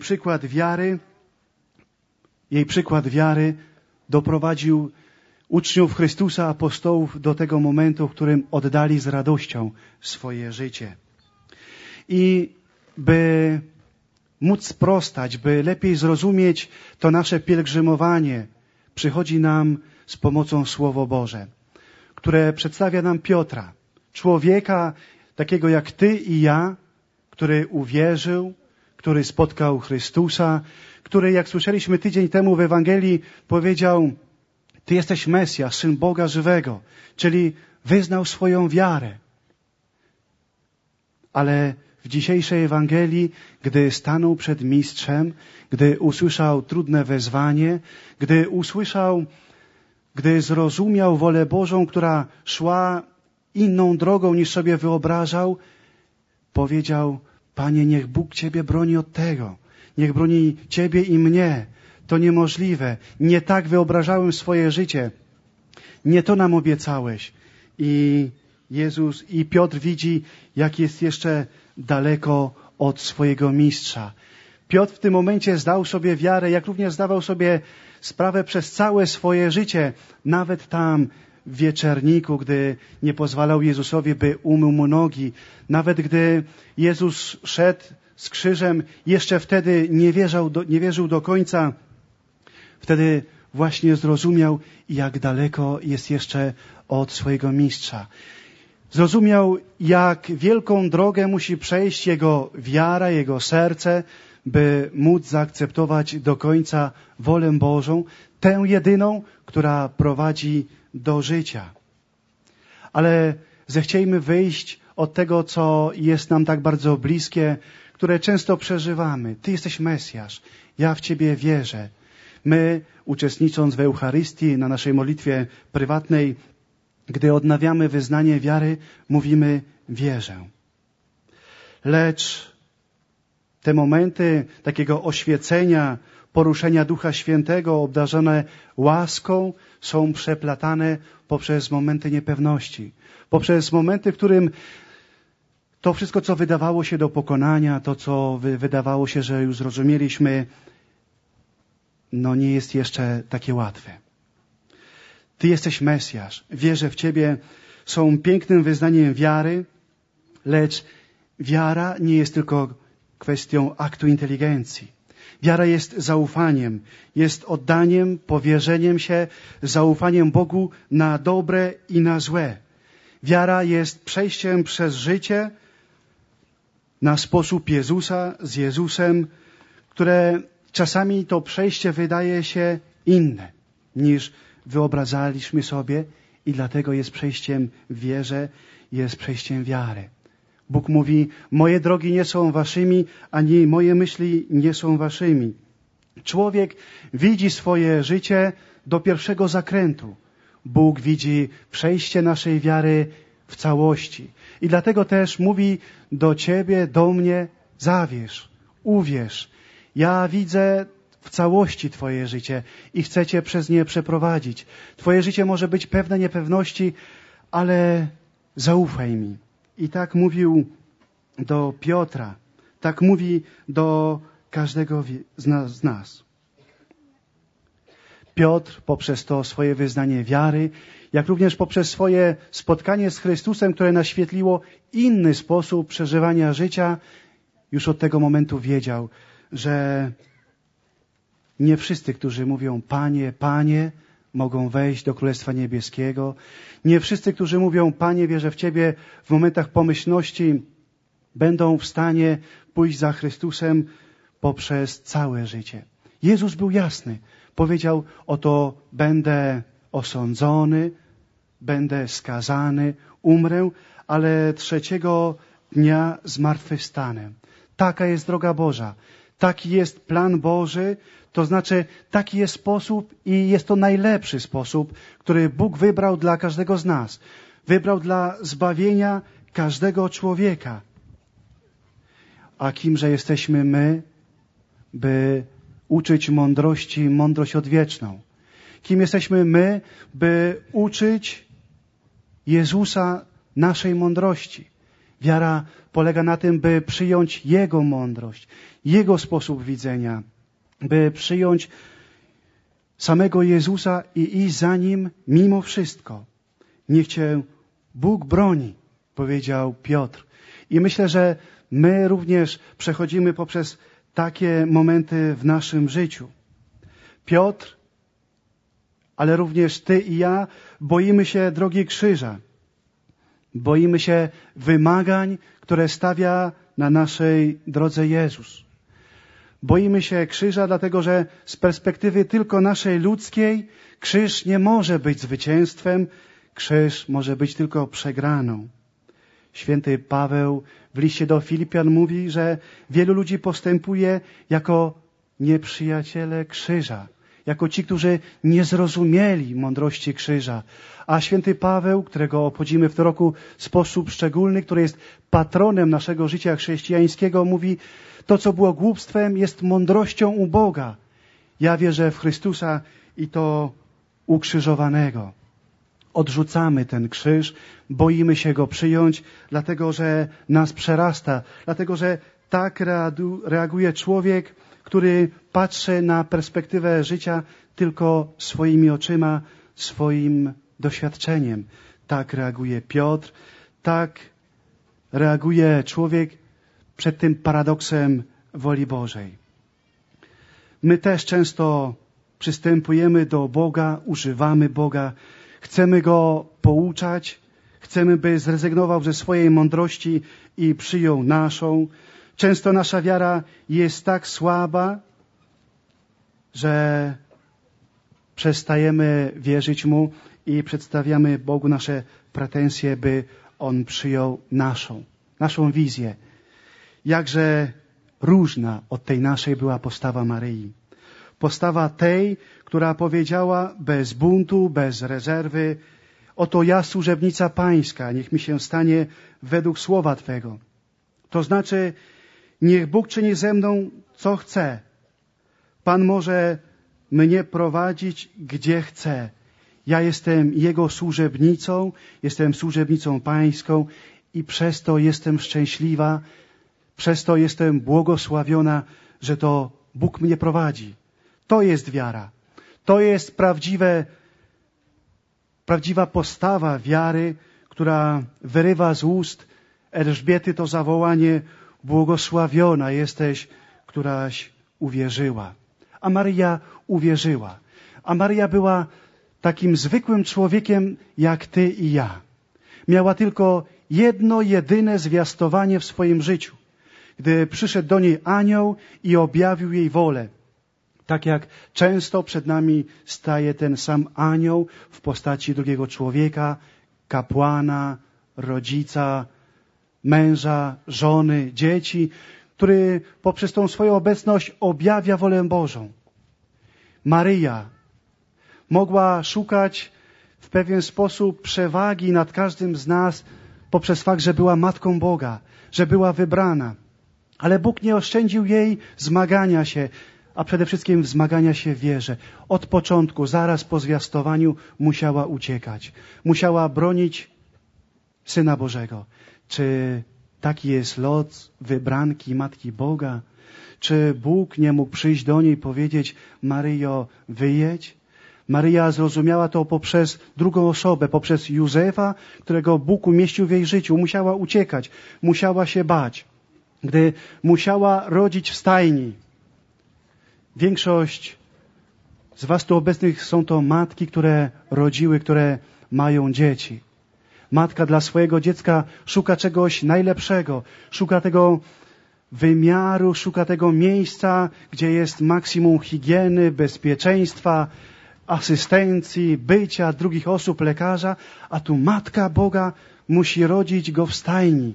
przykład wiary doprowadził uczniów Chrystusa, apostołów do tego momentu, w którym oddali z radością swoje życie. I by móc sprostać, by lepiej zrozumieć to nasze pielgrzymowanie, przychodzi nam z pomocą Słowo Boże, które przedstawia nam Piotra, człowieka takiego jak ty i ja, który uwierzył, który spotkał Chrystusa, który, jak słyszeliśmy tydzień temu w Ewangelii, powiedział: Ty jesteś Mesjasz, Syn Boga żywego, czyli wyznał swoją wiarę. Ale w dzisiejszej Ewangelii, gdy stanął przed mistrzem, gdy usłyszał trudne wezwanie, gdy zrozumiał wolę Bożą, która szła inną drogą niż sobie wyobrażał, powiedział: Panie, niech Bóg Ciebie broni od tego. Niech broni Ciebie i mnie. To niemożliwe. Nie tak wyobrażałem swoje życie. Nie to nam obiecałeś. I Piotr widzi, jak jest jeszcze daleko od swojego mistrza. Piotr w tym momencie zdał sobie wiarę, jak również zdawał sobie sprawę przez całe swoje życie, nawet tam w wieczerniku, gdy nie pozwalał Jezusowi, by umył mu nogi, nawet gdy Jezus szedł z krzyżem, jeszcze wtedy nie wierzył do końca. Wtedy właśnie zrozumiał, jak daleko jest jeszcze od swojego mistrza. Zrozumiał, jak wielką drogę musi przejść jego wiara, jego serce, by móc zaakceptować do końca wolę Bożą, tę jedyną, która prowadzi do życia. Ale zechciejmy wyjść od tego, co jest nam tak bardzo bliskie, które często przeżywamy. Ty jesteś Mesjasz, ja w Ciebie wierzę. My, uczestnicząc w Eucharystii, na naszej modlitwie prywatnej, gdy odnawiamy wyznanie wiary, mówimy wierzę. Lecz te momenty takiego oświecenia, poruszenia Ducha Świętego, obdarzone łaską, są przeplatane poprzez momenty niepewności. Poprzez momenty, w którym to wszystko, co wydawało się do pokonania, to, co wydawało się, że już zrozumieliśmy, nie jest jeszcze takie łatwe. Ty jesteś Mesjasz. Wierzę w Ciebie. Są pięknym wyznaniem wiary, lecz wiara nie jest tylko kwestią aktu inteligencji. Wiara jest zaufaniem, jest oddaniem, powierzeniem się, zaufaniem Bogu na dobre i na złe. Wiara jest przejściem przez życie na sposób Jezusa, z Jezusem, które czasami to przejście wydaje się inne niż wyobrażaliśmy sobie i dlatego jest przejściem w wierze, jest przejściem wiary. Bóg mówi, moje drogi nie są waszymi, ani moje myśli nie są waszymi. Człowiek widzi swoje życie do pierwszego zakrętu. Bóg widzi przejście naszej wiary w całości. I dlatego też mówi do ciebie, do mnie, zawierz, uwierz. Ja widzę w całości twoje życie i chcę cię przez nie przeprowadzić. Twoje życie może być pewne niepewności, ale zaufaj mi. I tak mówił do Piotra, tak mówi do każdego z nas. Piotr poprzez to swoje wyznanie wiary, jak również poprzez swoje spotkanie z Chrystusem, które naświetliło inny sposób przeżywania życia, już od tego momentu wiedział, że nie wszyscy, którzy mówią Panie, Panie, mogą wejść do Królestwa Niebieskiego. Nie wszyscy, którzy mówią Panie, wierzę w Ciebie, w momentach pomyślności będą w stanie pójść za Chrystusem poprzez całe życie. Jezus był jasny. Powiedział, oto będę osądzony, będę skazany, umrę, ale 3 dnia zmartwychwstanę. Taka jest droga Boża. Taki jest plan Boży, to znaczy taki jest sposób i jest to najlepszy sposób, który Bóg wybrał dla każdego z nas. Wybrał dla zbawienia każdego człowieka. A kimże jesteśmy my, by uczyć mądrości, mądrość odwieczną? Kim jesteśmy my, by uczyć Jezusa naszej mądrości? Wiara polega na tym, by przyjąć Jego mądrość, Jego sposób widzenia, by przyjąć samego Jezusa i iść za Nim mimo wszystko. Niech Cię Bóg broni, powiedział Piotr. I myślę, że my również przechodzimy poprzez takie momenty w naszym życiu. Piotr, ale również ty i ja boimy się drogi krzyża. Boimy się wymagań, które stawia na naszej drodze Jezus. Boimy się krzyża, dlatego że z perspektywy tylko naszej ludzkiej krzyż nie może być zwycięstwem, krzyż może być tylko przegraną. Święty Paweł w liście do Filipian mówi, że wielu ludzi postępuje jako nieprzyjaciele krzyża, jako ci, którzy nie zrozumieli mądrości krzyża. A święty Paweł, którego obchodzimy w tym roku w sposób szczególny, który jest patronem naszego życia chrześcijańskiego, mówi, to co było głupstwem jest mądrością u Boga. Ja wierzę w Chrystusa i to ukrzyżowanego. Odrzucamy ten krzyż, boimy się go przyjąć, dlatego że nas przerasta, dlatego że tak reaguje człowiek, który patrzy na perspektywę życia tylko swoimi oczyma, swoim doświadczeniem. Tak reaguje Piotr, tak reaguje człowiek przed tym paradoksem woli Bożej. My też często przystępujemy do Boga, używamy Boga, chcemy Go pouczać, chcemy, by zrezygnował ze swojej mądrości i przyjął naszą. Często nasza wiara jest tak słaba, że przestajemy wierzyć Mu i przedstawiamy Bogu nasze pretensje, by On przyjął naszą wizję. Jakże różna od tej naszej była postawa Maryi. Postawa tej, która powiedziała bez buntu, bez rezerwy, Oto ja, służebnica Pańska, niech mi się stanie według słowa Twego. To znaczy, niech Bóg czyni ze mną, co chce. Pan może mnie prowadzić, gdzie chce. Ja jestem Jego służebnicą, jestem służebnicą Pańską i przez to jestem szczęśliwa, przez to jestem błogosławiona, że to Bóg mnie prowadzi. To jest wiara. To jest prawdziwa postawa wiary, która wyrywa z ust Elżbiety to zawołanie: błogosławiona jesteś, któraś uwierzyła. A Maryja uwierzyła. A Maryja była takim zwykłym człowiekiem jak ty i ja. Miała tylko jedno, jedyne zwiastowanie w swoim życiu. Gdy przyszedł do niej anioł i objawił jej wolę. Tak jak często przed nami staje ten sam anioł w postaci drugiego człowieka, kapłana, rodzica, męża, żony, dzieci, który poprzez tą swoją obecność objawia wolę Bożą. Maryja mogła szukać w pewien sposób przewagi nad każdym z nas poprzez fakt, że była matką Boga, że była wybrana. Ale Bóg nie oszczędził jej zmagania się, a przede wszystkim wzmagania się w wierze. Od początku, zaraz po zwiastowaniu musiała uciekać. Musiała bronić Syna Bożego. Czy taki jest los wybranki Matki Boga? Czy Bóg nie mógł przyjść do niej i powiedzieć: Maryjo, wyjedź? Maryja zrozumiała to poprzez drugą osobę, poprzez Józefa, którego Bóg umieścił w jej życiu. Musiała uciekać, musiała się bać. Gdy musiała rodzić w stajni. Większość z was tu obecnych są to matki, które rodziły, które mają dzieci. Matka dla swojego dziecka szuka czegoś najlepszego. Szuka tego wymiaru, szuka tego miejsca, gdzie jest maksimum higieny, bezpieczeństwa, asystencji, bycia drugich osób, lekarza. A tu Matka Boga musi rodzić go w stajni,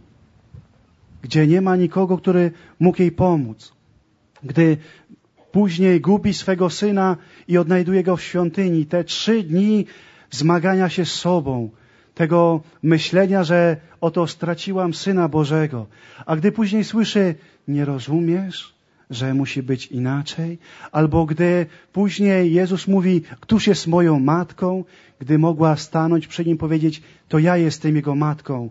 gdzie nie ma nikogo, który mógł jej pomóc. Gdy później gubi swego syna i odnajduje go w świątyni, te 3 dni zmagania się z sobą, tego myślenia, że oto straciłam Syna Bożego. A gdy później słyszy: nie rozumiesz, że musi być inaczej? Albo gdy później Jezus mówi: któż jest moją matką? Gdy mogła stanąć przy Nim, powiedzieć: to ja jestem Jego matką.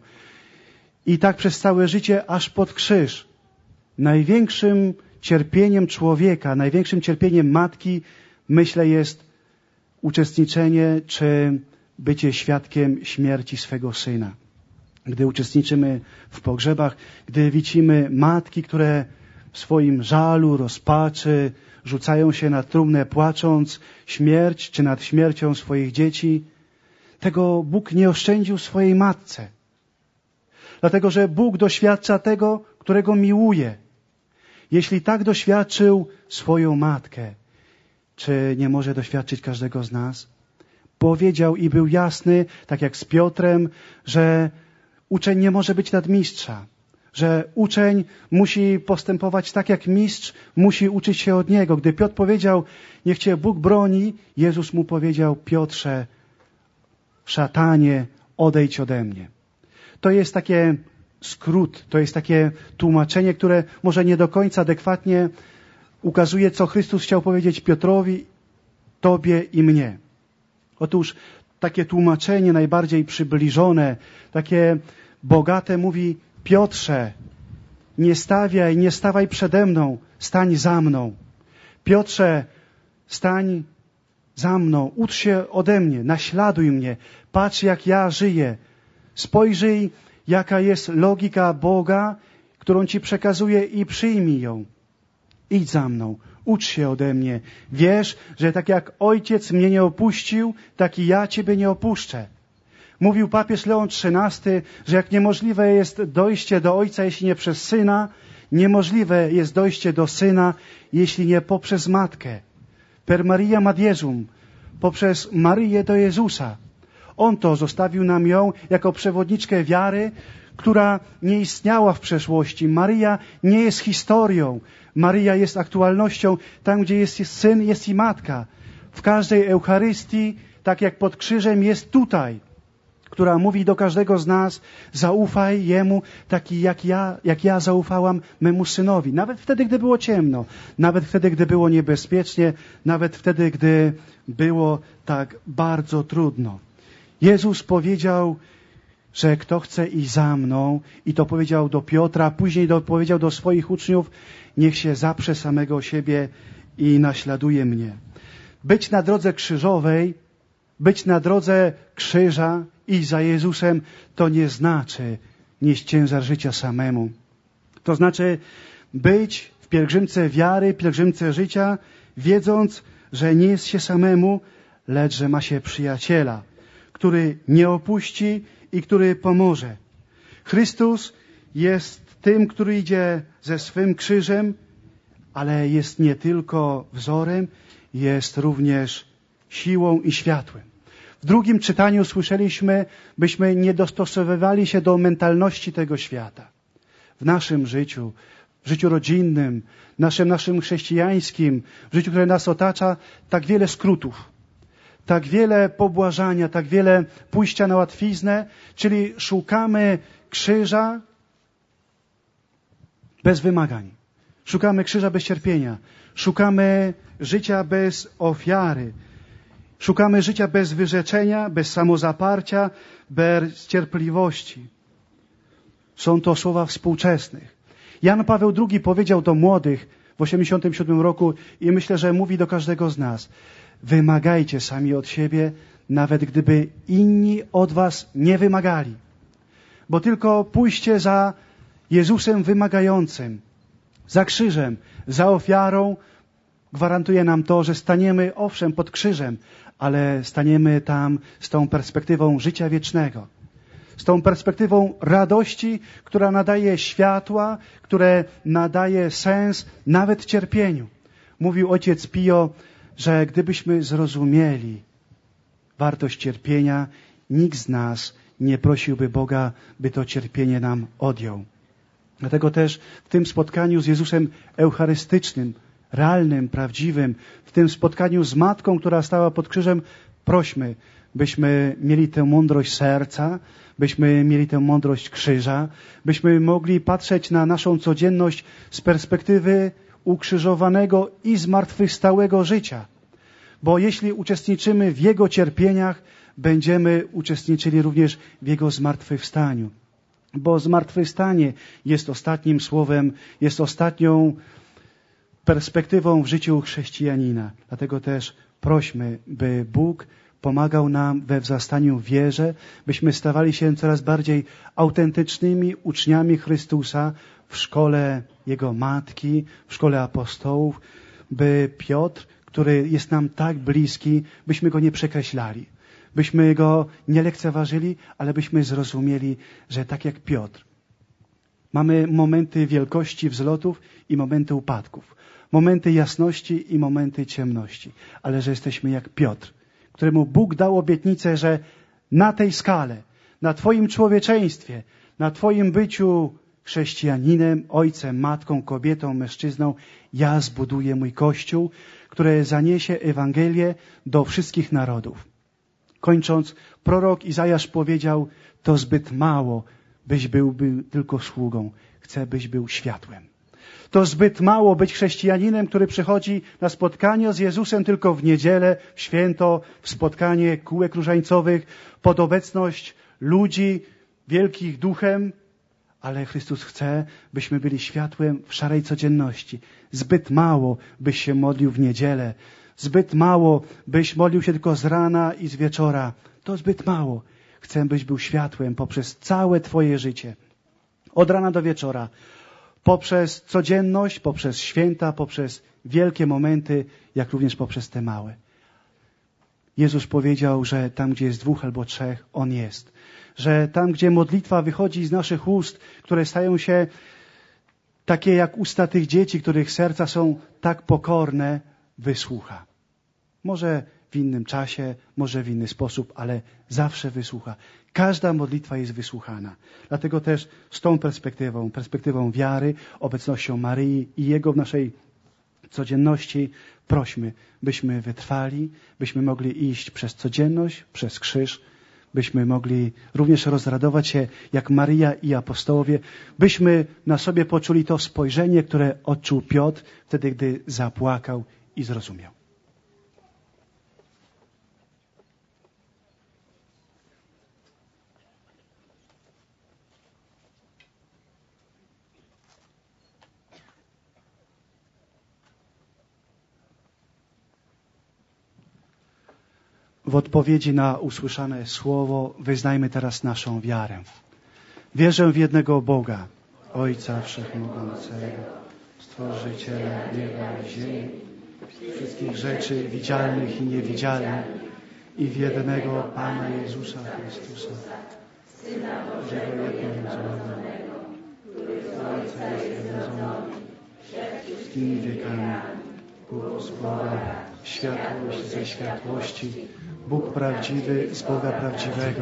I tak przez całe życie, aż pod krzyż. Największym cierpieniem człowieka, największym cierpieniem matki, myślę, jest uczestniczenie czy bycie świadkiem śmierci swego syna. Gdy uczestniczymy w pogrzebach, gdy widzimy matki, które w swoim żalu, rozpaczy rzucają się na trumnę płacząc śmierć czy nad śmiercią swoich dzieci, tego Bóg nie oszczędził swojej matce. Dlatego, że Bóg doświadcza tego, którego miłuje. Jeśli tak doświadczył swoją matkę, czy nie może doświadczyć każdego z nas? Powiedział i był jasny, tak jak z Piotrem, że uczeń nie może być nadmistrza, że uczeń musi postępować tak jak mistrz, musi uczyć się od niego. Gdy Piotr powiedział: niech Cię Bóg broni, Jezus mu powiedział: Piotrze, szatanie, odejdź ode mnie. To jest takie skrót, to jest takie tłumaczenie, które może nie do końca adekwatnie ukazuje, co Chrystus chciał powiedzieć Piotrowi, Tobie i mnie. Otóż takie tłumaczenie najbardziej przybliżone, takie bogate mówi: Piotrze, nie stawaj przede mną, stań za mną. Piotrze, stań za mną, ucz się ode mnie, naśladuj mnie, patrz jak ja żyję. Spojrzyj, jaka jest logika Boga, którą Ci przekazuję i przyjmij ją. Idź za mną, ucz się ode mnie. Wiesz, że tak jak Ojciec mnie nie opuścił, tak i ja Ciebie nie opuszczę. Mówił papież Leon XIII, że jak niemożliwe jest dojście do Ojca, jeśli nie przez Syna, niemożliwe jest dojście do Syna, jeśli nie poprzez Matkę. Per Maria Madiesum, poprzez Maryję do Jezusa. On to zostawił nam ją jako przewodniczkę wiary, która nie istniała w przeszłości. Maryja nie jest historią. Maryja jest aktualnością. Tam, gdzie jest Syn, jest i Matka. W każdej Eucharystii, tak jak pod krzyżem, jest tutaj. która mówi do każdego z nas: zaufaj Jemu, taki jak ja zaufałam memu synowi. Nawet wtedy, gdy było ciemno, nawet wtedy, gdy było niebezpiecznie, nawet wtedy, gdy było tak bardzo trudno. Jezus powiedział, że kto chce iść za mną, i to powiedział do Piotra, później powiedział do swoich uczniów: niech się zaprze samego siebie i naśladuje mnie. Być na drodze krzyżowej, być na drodze krzyża, iść za Jezusem, to nie znaczy nieść ciężar życia samemu. To znaczy być w pielgrzymce wiary, pielgrzymce życia, wiedząc, że nie jest się samemu, lecz że ma się przyjaciela, który nie opuści i który pomoże. Chrystus jest tym, który idzie ze swym krzyżem, ale jest nie tylko wzorem, jest również siłą i światłem. W drugim czytaniu słyszeliśmy, byśmy nie dostosowywali się do mentalności tego świata. W naszym życiu, w życiu rodzinnym, naszym chrześcijańskim, w życiu, które nas otacza, tak wiele skrótów, tak wiele pobłażania, tak wiele pójścia na łatwiznę, czyli szukamy krzyża bez wymagań. Szukamy krzyża bez cierpienia. Szukamy życia bez ofiary. Szukamy życia bez wyrzeczenia, bez samozaparcia, bez cierpliwości. Są to słowa współczesnych. Jan Paweł II powiedział do młodych w 1987 roku i myślę, że mówi do każdego z nas: wymagajcie sami od siebie, nawet gdyby inni od was nie wymagali. Bo tylko pójście za Jezusem wymagającym, za krzyżem, za ofiarą gwarantuje nam to, że staniemy owszem pod krzyżem, ale staniemy tam z tą perspektywą życia wiecznego. Z tą perspektywą radości, która nadaje światła, które nadaje sens nawet cierpieniu. Mówił ojciec Pio, że gdybyśmy zrozumieli wartość cierpienia, nikt z nas nie prosiłby Boga, by to cierpienie nam odjął. Dlatego też w tym spotkaniu z Jezusem eucharystycznym, realnym, prawdziwym, w tym spotkaniu z Matką, która stała pod krzyżem, prośmy, byśmy mieli tę mądrość serca, byśmy mieli tę mądrość krzyża, byśmy mogli patrzeć na naszą codzienność z perspektywy ukrzyżowanego i zmartwychwstałego życia. Bo jeśli uczestniczymy w Jego cierpieniach, będziemy uczestniczyli również w Jego zmartwychwstaniu. Bo zmartwychwstanie jest ostatnim słowem, jest ostatnią perspektywą w życiu chrześcijanina. Dlatego też prośmy, by Bóg pomagał nam we wzrastaniu w wierze, byśmy stawali się coraz bardziej autentycznymi uczniami Chrystusa w szkole Jego Matki, w szkole apostołów, by Piotr, który jest nam tak bliski, byśmy go nie przekreślali, byśmy go nie lekceważyli, ale byśmy zrozumieli, że tak jak Piotr, mamy momenty wielkości wzlotów i momenty upadków, momenty jasności i momenty ciemności, ale że jesteśmy jak Piotr, któremu Bóg dał obietnicę, że na tej skale, na Twoim człowieczeństwie, na Twoim byciu chrześcijaninem, ojcem, matką, kobietą, mężczyzną, ja zbuduję mój Kościół, który zaniesie Ewangelię do wszystkich narodów. Kończąc, prorok Izajasz powiedział: to zbyt mało, byś był tylko sługą. Chcę, byś był światłem. To zbyt mało być chrześcijaninem, który przychodzi na spotkanie z Jezusem tylko w niedzielę, w święto, w spotkanie kółek różańcowych, pod obecność ludzi wielkich duchem, ale Chrystus chce, byśmy byli światłem w szarej codzienności. Zbyt mało byś się modlił w niedzielę. Zbyt mało byś modlił się tylko z rana i z wieczora. To zbyt mało. Chcę, byś był światłem poprzez całe Twoje życie. Od rana do wieczora. Poprzez codzienność, poprzez święta, poprzez wielkie momenty, jak również poprzez te małe. Jezus powiedział, że tam, gdzie jest 2 albo 3, On jest. Że tam, gdzie modlitwa wychodzi z naszych ust, które stają się takie jak usta tych dzieci, których serca są tak pokorne, wysłucha. Może w innym czasie, może w inny sposób, ale zawsze wysłucha. Każda modlitwa jest wysłuchana. Dlatego też z tą perspektywą wiary, obecnością Maryi i Jego w naszej codzienności, prośmy, byśmy wytrwali, byśmy mogli iść przez codzienność, przez krzyż, byśmy mogli również rozradować się jak Maryja i apostołowie, byśmy na sobie poczuli to spojrzenie, które odczuł Piotr wtedy, gdy zapłakał i zrozumiał. W odpowiedzi na usłyszane słowo wyznajmy teraz naszą wiarę. Wierzę w jednego Boga, Ojca Wszechmogącego, Stworzyciela nieba i ziemi, wszystkich rzeczy widzialnych i niewidzialnych, i w jednego Pana Jezusa Chrystusa, Syna Bożego jednorodzonego, który z Ojca jest zrodzony przed wszystkimi wiekami, Bóg z Boga, światłość ze światłości, Bóg prawdziwy z Boga prawdziwego,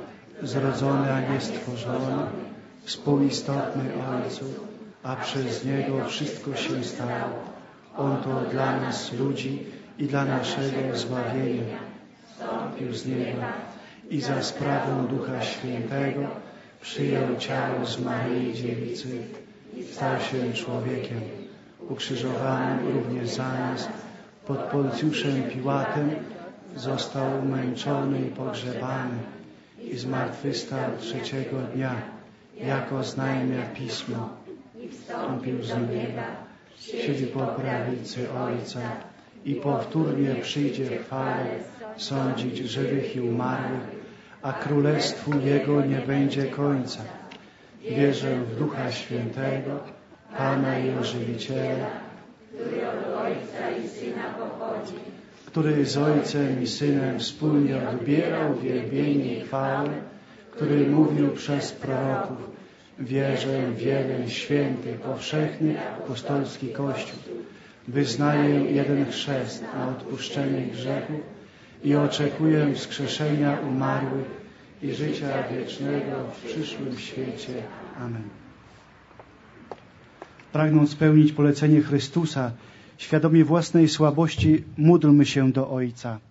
zrodzony, a nie stworzony, współistotny Ojcu, a przez Niego wszystko się stało. On to dla nas, ludzi, i dla naszego zbawienia wstąpił z nieba i za sprawą Ducha Świętego przyjął ciało z Maryi Dziewicy i stał się człowiekiem, ukrzyżowanym również za nas, pod Poncjuszem Piłatem, został umęczony i pogrzebany i zmartwychwstał trzeciego dnia, jak oznajmia Pismo, i wstąpił z nieba, siedzi po prawicy Ojca i powtórnie przyjdzie w chwale sądzić żywych i umarłych, a królestwu Jego nie będzie końca. Wierzę w Ducha Świętego, Pana i Ożywiciela, który od Ojca i Syna pochodzi, który z Ojcem i Synem wspólnie odbierał wielbienie i chwałę, który mówił przez proroków: wierzę w jeden święty, powszechny, apostolski Kościół, wyznaję jeden chrzest na odpuszczenie grzechów i oczekuję wskrzeszenia umarłych i życia wiecznego w przyszłym świecie. Amen. Pragnąc spełnić polecenie Chrystusa, świadomie własnej słabości, módlmy się do Ojca.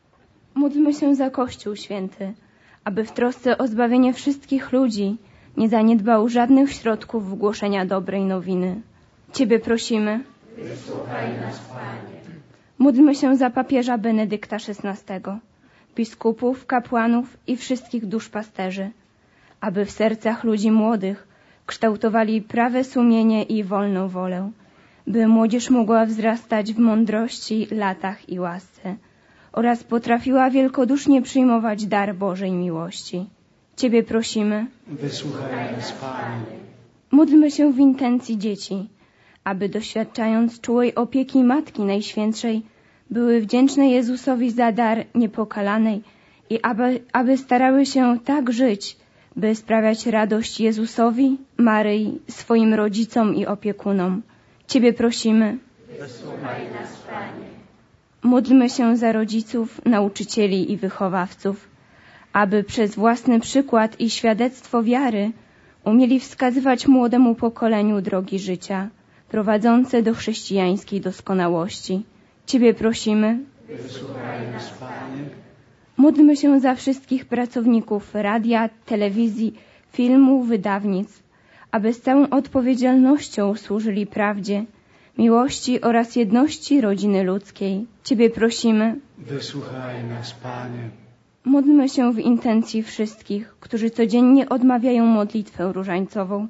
Módlmy się za Kościół Święty, aby w trosce o zbawienie wszystkich ludzi nie zaniedbał żadnych środków głoszenia dobrej nowiny. Ciebie prosimy. Wysłuchaj nas, Panie. Módlmy się za papieża Benedykta XVI, biskupów, kapłanów i wszystkich duszpasterzy, aby w sercach ludzi młodych kształtowali prawe sumienie i wolną wolę, by młodzież mogła wzrastać w mądrości, latach i łasce oraz potrafiła wielkodusznie przyjmować dar Bożej miłości. Ciebie prosimy. Wysłuchaj nas, Panie. Módlmy się w intencji dzieci, aby doświadczając czułej opieki Matki Najświętszej, były wdzięczne Jezusowi za dar niepokalanej i aby starały się tak żyć, by sprawiać radość Jezusowi, Maryi, swoim rodzicom i opiekunom. Ciebie prosimy. Wysłuchaj nas, Panie. Módlmy się za rodziców, nauczycieli i wychowawców, aby przez własny przykład i świadectwo wiary umieli wskazywać młodemu pokoleniu drogi życia, prowadzące do chrześcijańskiej doskonałości. Ciebie prosimy. Wysłuchaj nas, Panie. Módlmy się za wszystkich pracowników radia, telewizji, filmu, wydawnictw, aby z całą odpowiedzialnością służyli prawdzie, miłości oraz jedności rodziny ludzkiej. Ciebie prosimy. Wysłuchaj nas, Panie. Módlmy się w intencji wszystkich, którzy codziennie odmawiają modlitwę różańcową,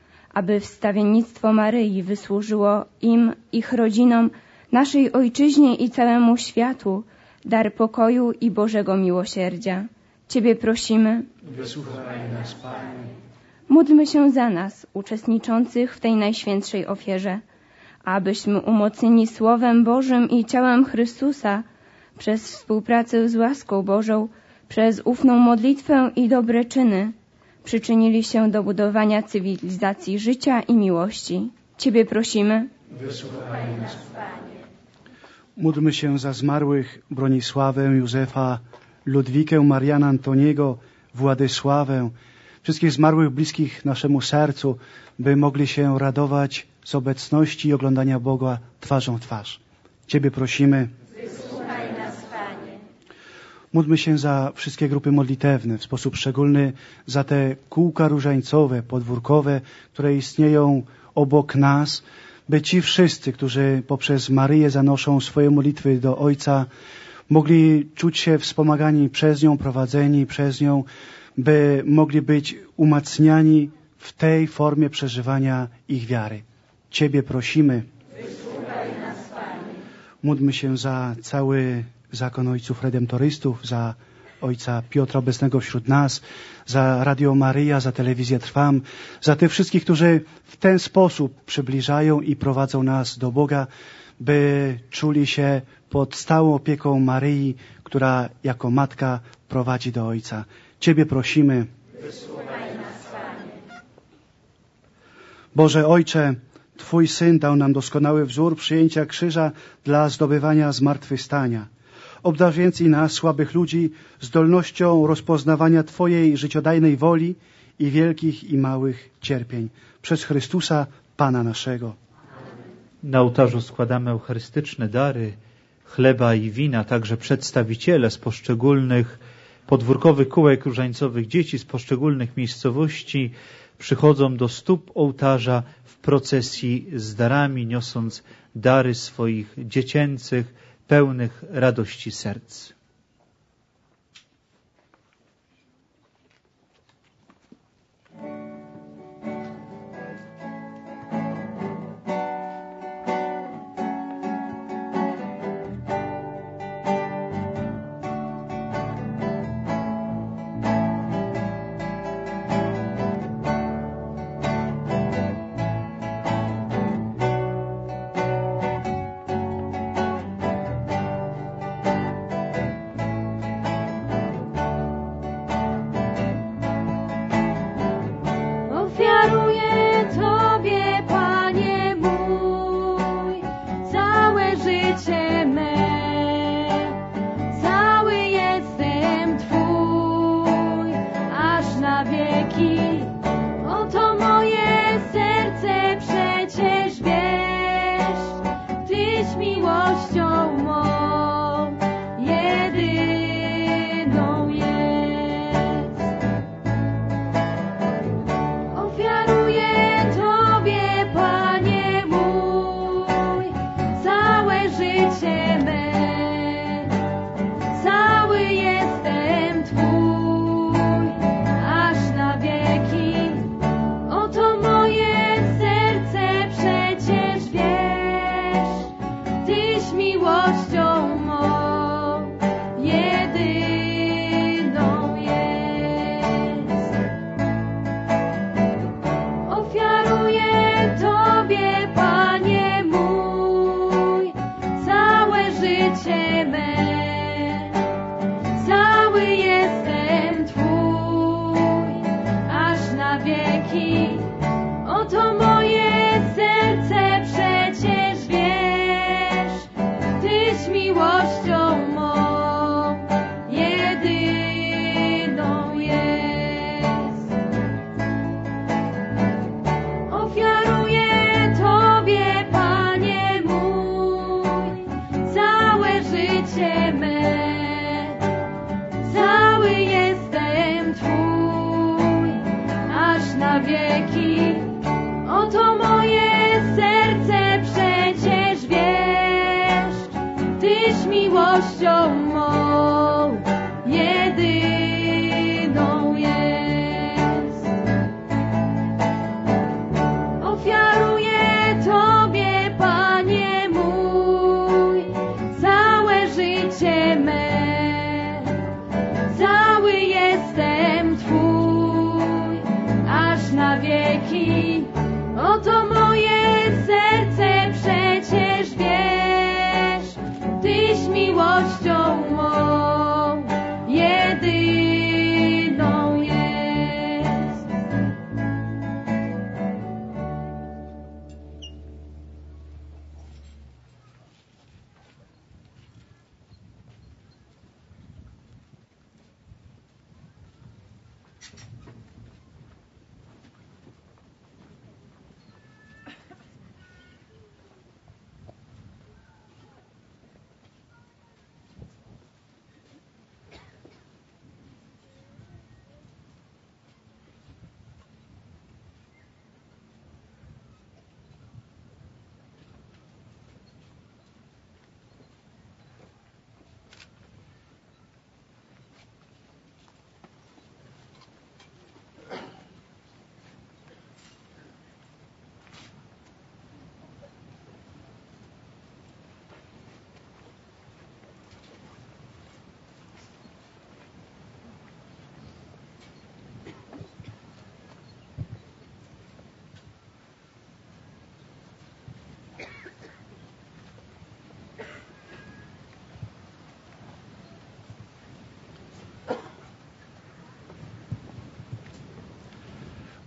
aby wstawiennictwo Maryi wysłużyło im, ich rodzinom, naszej Ojczyźnie i całemu światu dar pokoju i Bożego miłosierdzia. Ciebie prosimy. Wysłuchaj nas, Panie. Módlmy się za nas, uczestniczących w tej najświętszej ofierze, abyśmy umocnieni Słowem Bożym i ciałem Chrystusa przez współpracę z łaską Bożą, przez ufną modlitwę i dobre czyny przyczynili się do budowania cywilizacji życia i miłości. Ciebie prosimy. Wysłuchaj nas, Panie. Módlmy się za zmarłych Bronisławę, Józefa, Ludwikę, Mariana Antoniego, Władysławę, wszystkich zmarłych bliskich naszemu sercu, by mogli się radować z obecności i oglądania Boga twarzą w twarz. Ciebie prosimy. Wysłuchaj nas, Panie. Módlmy się za wszystkie grupy modlitewne, w sposób szczególny za te kółka różańcowe, podwórkowe, które istnieją obok nas, by ci wszyscy, którzy poprzez Maryję zanoszą swoje modlitwy do Ojca, mogli czuć się wspomagani przez nią, prowadzeni przez nią, by mogli być umacniani w tej formie przeżywania ich wiary. Ciebie prosimy. Wysłuchaj nas, Panie. Módlmy się za cały zakon ojców redemptorystów, za ojca Piotra obecnego wśród nas, za Radio Maryja, za telewizję Trwam, za tych wszystkich, którzy w ten sposób przybliżają i prowadzą nas do Boga, by czuli się pod stałą opieką Maryi, która jako matka prowadzi do Ojca. Ciebie prosimy. Wysłuchaj nas, Panie. Boże Ojcze, Twój Syn dał nam doskonały wzór przyjęcia krzyża dla zdobywania zmartwychwstania. Obdarz więc i nas, słabych ludzi, zdolnością rozpoznawania Twojej życiodajnej woli i wielkich i małych cierpień. Przez Chrystusa, Pana naszego. Na ołtarzu składamy eucharystyczne dary, chleba i wina, także przedstawiciele z poszczególnych podwórkowych kółek różańcowych dzieci z poszczególnych miejscowości przychodzą do stóp ołtarza w procesji z darami, niosąc dary swoich dziecięcych, pełnych radości serc. Ofiaruję Tobie, Panie mój, całe życie me. Cały jestem Twój, aż na wieki. Oto moje serce przecież wiesz, Tyś miłością mą jedyną jest. Ofiaruję Tobie, Panie mój, całe życie me. Cały jestem Twój, aż na wieki. Oto moje serce przecież wiesz, Tyś miłością mą jedyną jest. Ofiaruję Tobie, Panie mój, całe życie me. Cały jestem Twój, aż na wieki. Oto moje serce przecież wiesz, Tyś miłością mą jedyną jest. Ofiaruję Tobie, Panie mój, całe życie me. Cały jestem Twój, aż na wieki. Oto moje serce przecież wiesz, Tyś miłością mą jedyną jest. Ofiaruję Tobie, Panie mój, całe życie me. Cały jestem Twój, aż na wieki. Oto moje serce przecież wiesz, Tyś miłością mą jedyną jest.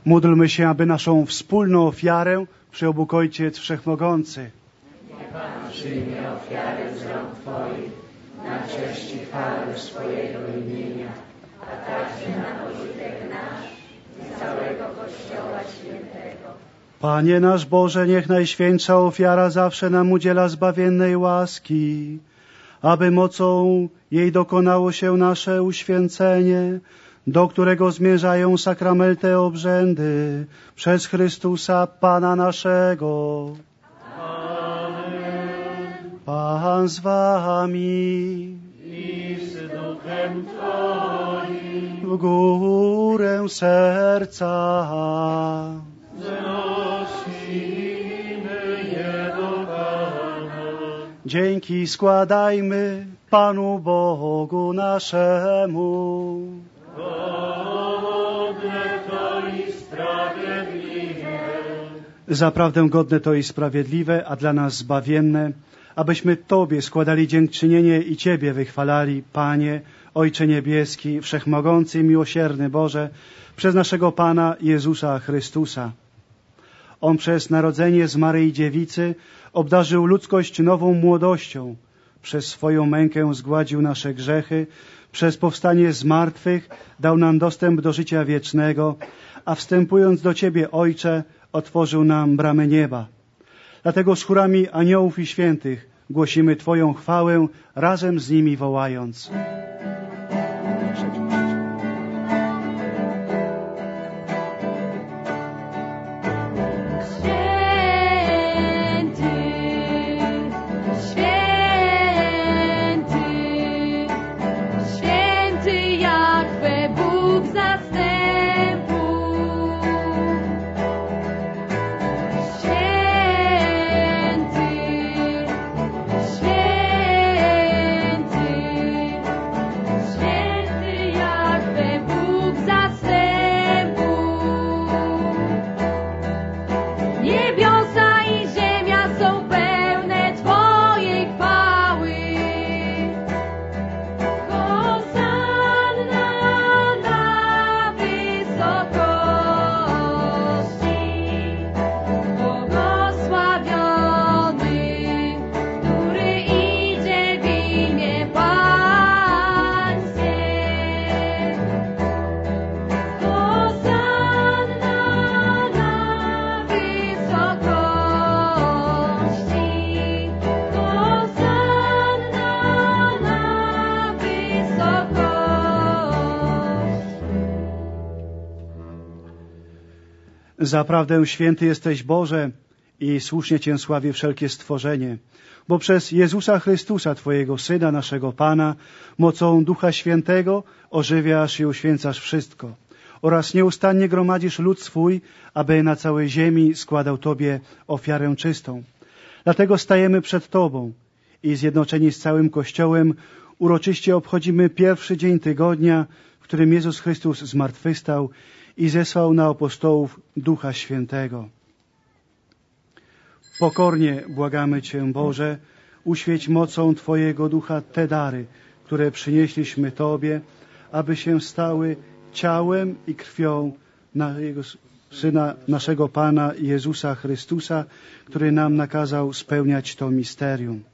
Módlmy się, aby naszą wspólną ofiarę przyjął Ojciec Wszechmogący. Niech Pan przyjmie ofiarę z rąk Twoich na cześć i chwałę swojego imienia, a także na pożytek nasz i całego Kościoła Świętego. Panie nasz Boże, niech Najświętsza ofiara zawsze nam udziela zbawiennej łaski, aby mocą jej dokonało się nasze uświęcenie, do którego zmierzają sakramenty obrzędy przez Chrystusa Pana naszego. Amen. Pan z wami. I z duchem Twoim. W górę serca. Wznosimy je do Pana. Dzięki składajmy Panu Bogu naszemu. Godne to i sprawiedliwe. Zaprawdę godne to i sprawiedliwe, a dla nas zbawienne, abyśmy Tobie składali dziękczynienie i Ciebie wychwalali, Panie, Ojcze Niebieski, Wszechmogący i Miłosierny Boże, przez naszego Pana Jezusa Chrystusa. On przez narodzenie z Maryi Dziewicy obdarzył ludzkość nową młodością, przez swoją mękę zgładził nasze grzechy, przez powstanie z martwych dał nam dostęp do życia wiecznego, a wstępując do Ciebie, Ojcze, otworzył nam bramy nieba. Dlatego z chórami aniołów i świętych głosimy Twoją chwałę, razem z nimi wołając. Zaprawdę święty jesteś, Boże, i słusznie Cię sławi wszelkie stworzenie, bo przez Jezusa Chrystusa, Twojego Syna, naszego Pana, mocą Ducha Świętego ożywiasz i uświęcasz wszystko oraz nieustannie gromadzisz lud swój, aby na całej ziemi składał Tobie ofiarę czystą. Dlatego stajemy przed Tobą i zjednoczeni z całym Kościołem uroczyście obchodzimy pierwszy dzień tygodnia, w którym Jezus Chrystus zmartwychwstał i zesłał na apostołów Ducha Świętego. Pokornie błagamy Cię, Boże, uświeć mocą Twojego Ducha te dary, które przynieśliśmy Tobie, aby się stały ciałem i krwią Jego Syna, naszego Pana Jezusa Chrystusa, który nam nakazał spełniać to misterium.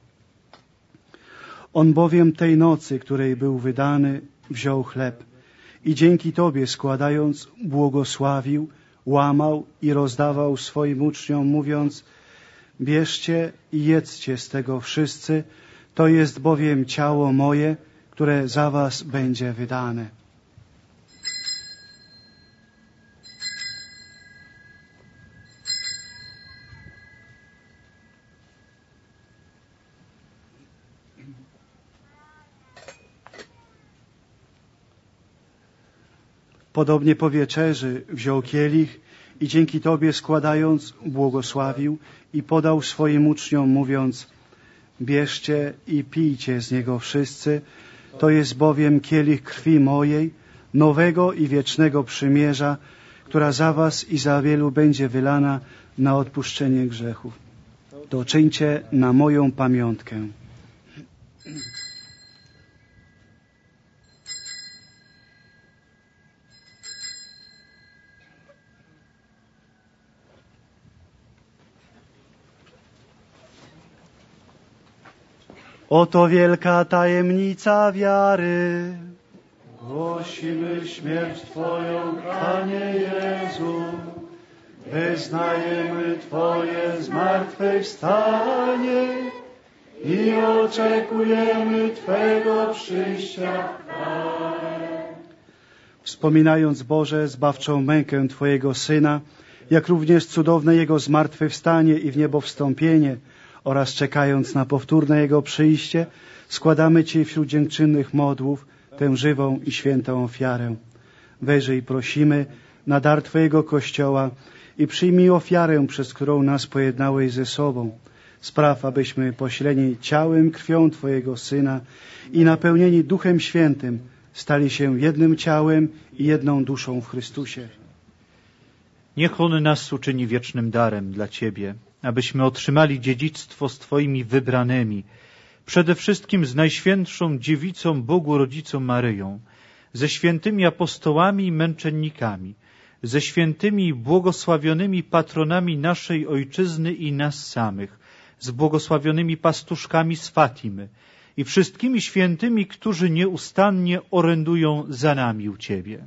On bowiem tej nocy, której był wydany, wziął chleb i dzięki Tobie składając, błogosławił, łamał i rozdawał swoim uczniom, mówiąc: bierzcie i jedzcie z tego wszyscy, to jest bowiem ciało moje, które za was będzie wydane. Podobnie po wieczerzy wziął kielich i dzięki Tobie składając, błogosławił i podał swoim uczniom, mówiąc: bierzcie i pijcie z niego wszyscy, to jest bowiem kielich krwi mojej, nowego i wiecznego przymierza, która za was i za wielu będzie wylana na odpuszczenie grzechów. To czyńcie na moją pamiątkę. Oto wielka tajemnica wiary. Głosimy śmierć Twoją, Panie Jezu. Wyznajemy Twoje zmartwychwstanie i oczekujemy Twego przyjścia. Wspominając, Boże, zbawczą mękę Twojego Syna, jak również cudowne Jego zmartwychwstanie i w niebo wstąpienie oraz czekając na powtórne Jego przyjście, składamy Ci wśród dziękczynnych modłów tę żywą i świętą ofiarę. Wyżej prosimy na dar Twojego Kościoła i przyjmij ofiarę, przez którą nas pojednałeś ze sobą. Spraw, abyśmy posileni ciałem, krwią Twojego Syna i napełnieni Duchem Świętym stali się jednym ciałem i jedną duszą w Chrystusie. Niech On nas uczyni wiecznym darem dla Ciebie, abyśmy otrzymali dziedzictwo z Twoimi wybranymi, przede wszystkim z Najświętszą Dziewicą Bogu Rodzicą Maryją, ze świętymi apostołami i męczennikami, ze świętymi i błogosławionymi patronami naszej Ojczyzny i nas samych, z błogosławionymi pastuszkami z Fatimy i wszystkimi świętymi, którzy nieustannie orędują za nami u Ciebie.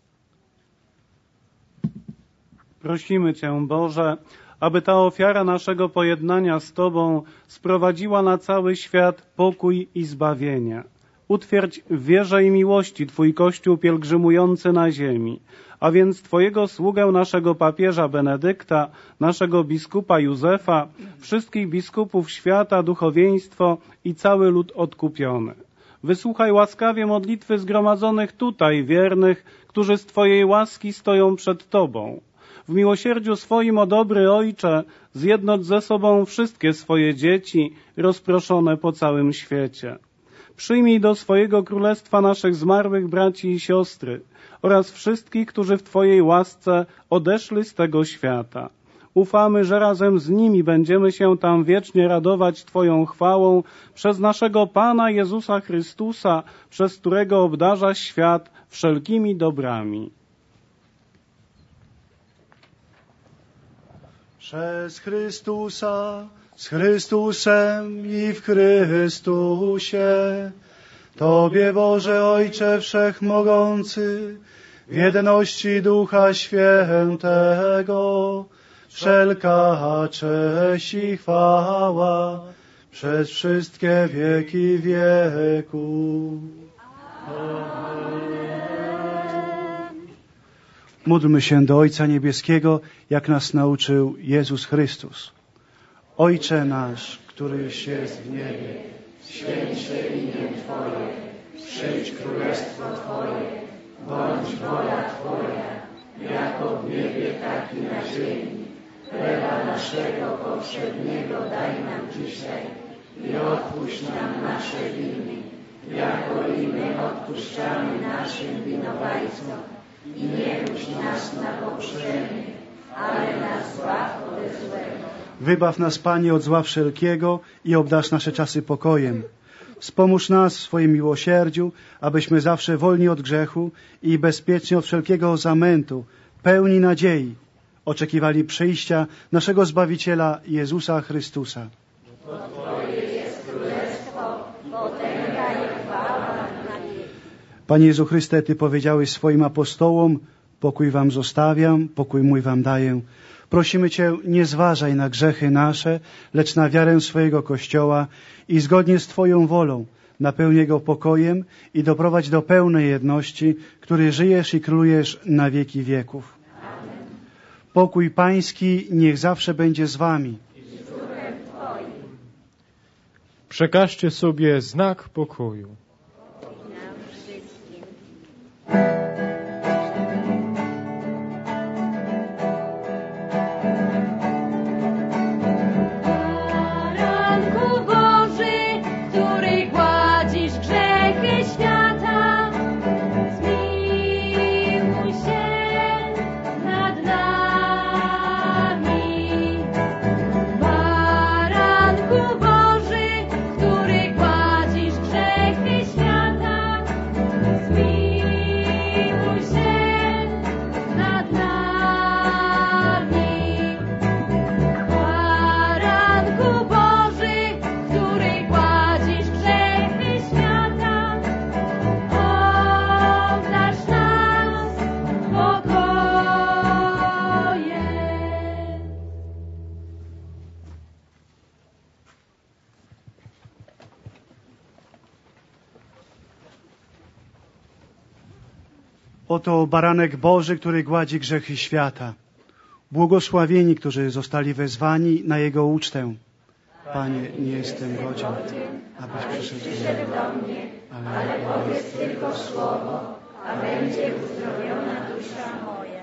Prosimy Cię, Boże, aby ta ofiara naszego pojednania z Tobą sprowadziła na cały świat pokój i zbawienie. Utwierdź w wierze i miłości Twój Kościół pielgrzymujący na ziemi, a więc Twojego sługę, naszego papieża Benedykta, naszego biskupa Józefa, wszystkich biskupów świata, duchowieństwo i cały lud odkupiony. Wysłuchaj łaskawie modlitwy zgromadzonych tutaj wiernych, którzy z Twojej łaski stoją przed Tobą. W miłosierdziu swoim, o dobry Ojcze, zjednocz ze sobą wszystkie swoje dzieci rozproszone po całym świecie. Przyjmij do swojego królestwa naszych zmarłych braci i siostry oraz wszystkich, którzy w Twojej łasce odeszli z tego świata. Ufamy, że razem z nimi będziemy się tam wiecznie radować Twoją chwałą przez naszego Pana Jezusa Chrystusa, przez którego obdarzasz świat wszelkimi dobrami. Przez Chrystusa, z Chrystusem i w Chrystusie, Tobie, Boże Ojcze Wszechmogący, w jedności Ducha Świętego, wszelka cześć i chwała przez wszystkie wieki wieków. Módlmy się do Ojca Niebieskiego, jak nas nauczył Jezus Chrystus. Ojcze nasz, któryś jest w niebie, święć się imię Twoje, przyjdź królestwo Twoje, bądź wola Twoja, jako w niebie, tak i na ziemi. Chleba naszego powszedniego daj nam dzisiaj i odpuść nam nasze winy, jako i my odpuszczamy naszym winowajcom. I nie budź nas na pokuszenie, ale nas zbaw ode złego. Wybaw nas, Panie, od zła wszelkiego i obdarz nasze czasy pokojem. Wspomóż nas w swoim miłosierdziu, abyśmy zawsze wolni od grzechu i bezpieczni od wszelkiego zamętu, pełni nadziei, oczekiwali przyjścia naszego Zbawiciela Jezusa Chrystusa. Twoje jest królestwo, potęga i chwała na wieki. Panie Jezu Chryste, Ty powiedziałeś swoim apostołom, pokój wam zostawiam, pokój mój wam daję. Prosimy Cię, nie zważaj na grzechy nasze, lecz na wiarę swojego Kościoła i zgodnie z Twoją wolą napełnij go pokojem i doprowadź do pełnej jedności, który żyjesz i królujesz na wieki wieków. Amen. Pokój Pański niech zawsze będzie z wami. Przekażcie sobie znak pokoju. Baranku Boży, który gładzisz grzechy świata, zmiłuj się nad nami. Baranku Boży, który gładzisz grzechy Oto baranek Boży, który gładzi grzechy świata. Błogosławieni, którzy zostali wezwani na Jego ucztę. Panie, nie jestem godzien, abyś przyszedł do mnie, ale powiedz tylko słowo, a będzie uzdrowiona dusza moja.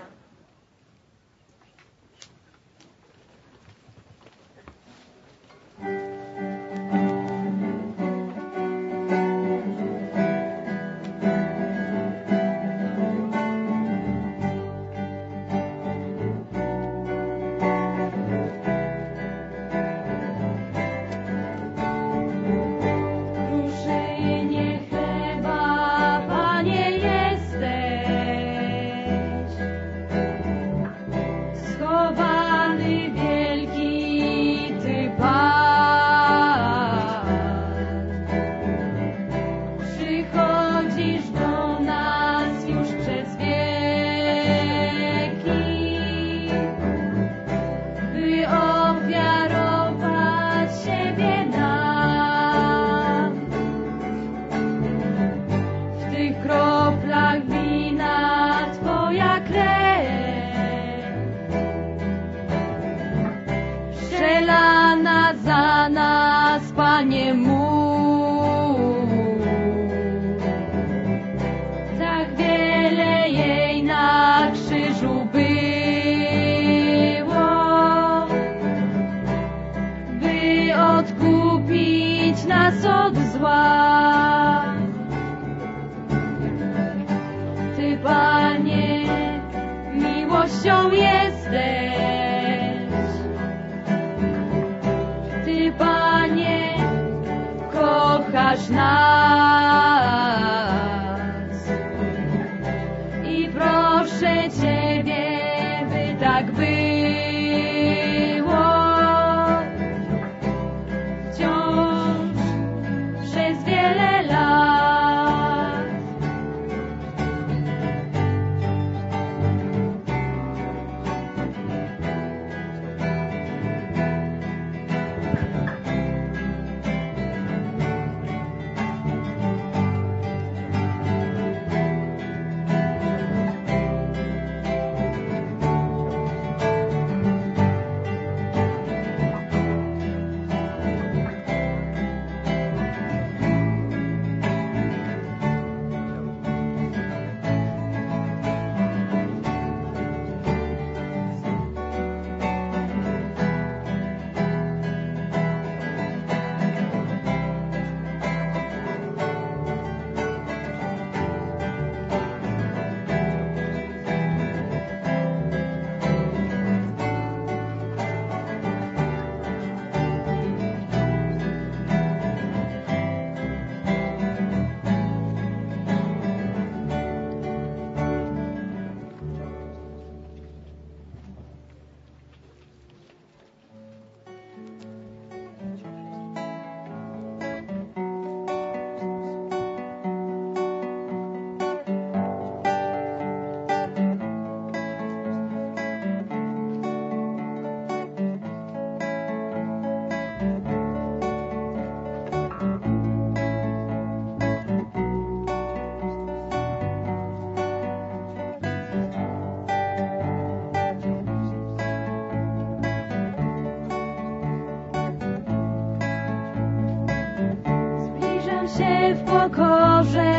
W pokorze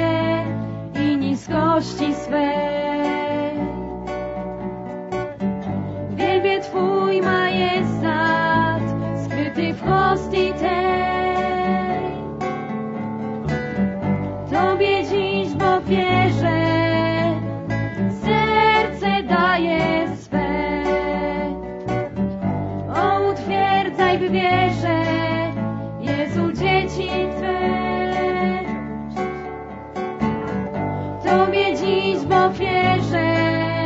i niskości swej wielbię Twój majestat skryty w hostii tej. Tobie dziś, bo wierzę, serce daję swe. O, utwierdzaj w wierze, Jezu, dzieci Twe. Tobie dziś, bo wierzę,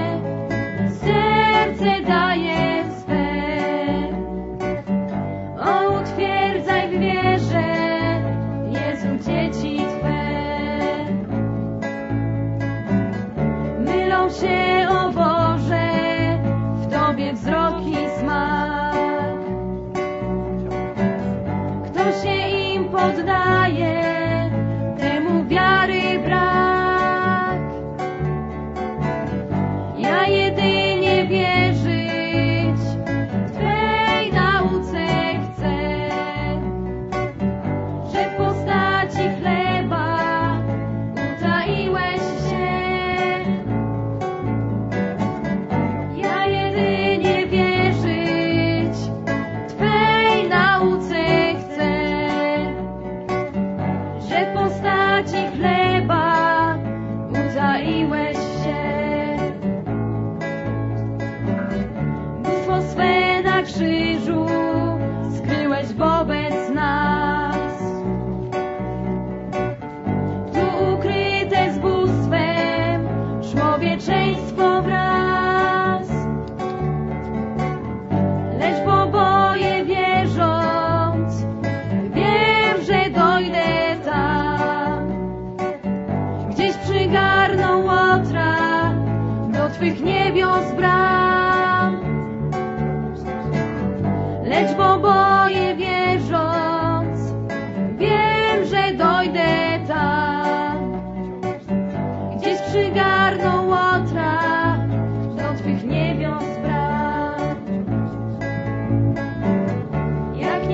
serce daję swe. O, utwierdzaj w wierze, Jezu, dzieci Twe. Mylą się, o Boże, w Tobie wzrok i smak. Kto się im poddaje, temu wiary brak.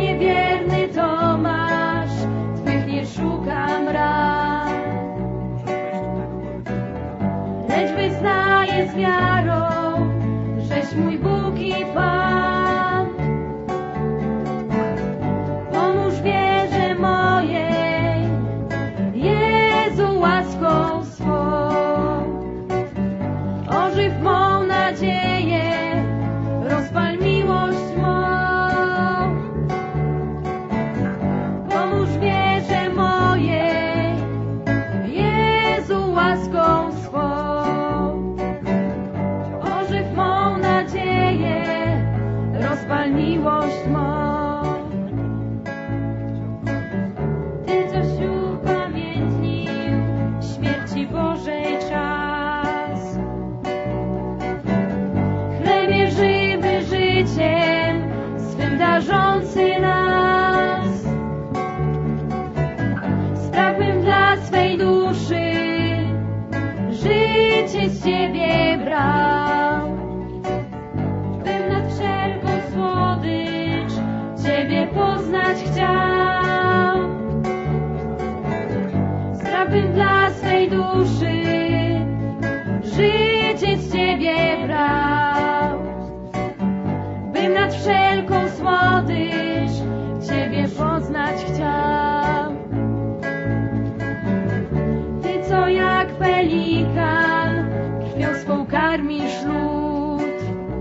niewierny Tomasz, Twych nie szukam rad, lecz wyznaję z wiarą, żeś mój Bóg i Pan. Pomóż wierze mojej, Jezu, łaską swą. Ożyw mą nadzieję, rozpal miłość mą. Pomóż wierze mojej, Jezu, łaską swą. Ożyw mą nadzieję, rozpal miłość mą. Ty, coś upamiętnił śmierci Bożej czas, chlebie żywy życiem swym darzący nas. Sprawbym dla swej duszy życie z Ciebie brał, bym nad wszelką słodycz Ciebie poznać chciał. Sprawbym dla swej duszy życie z Ciebie brał, bym nad wszelką słodycz Ciebie poznać chciał. Ty, co jak pelikan krwią swą karmisz lud,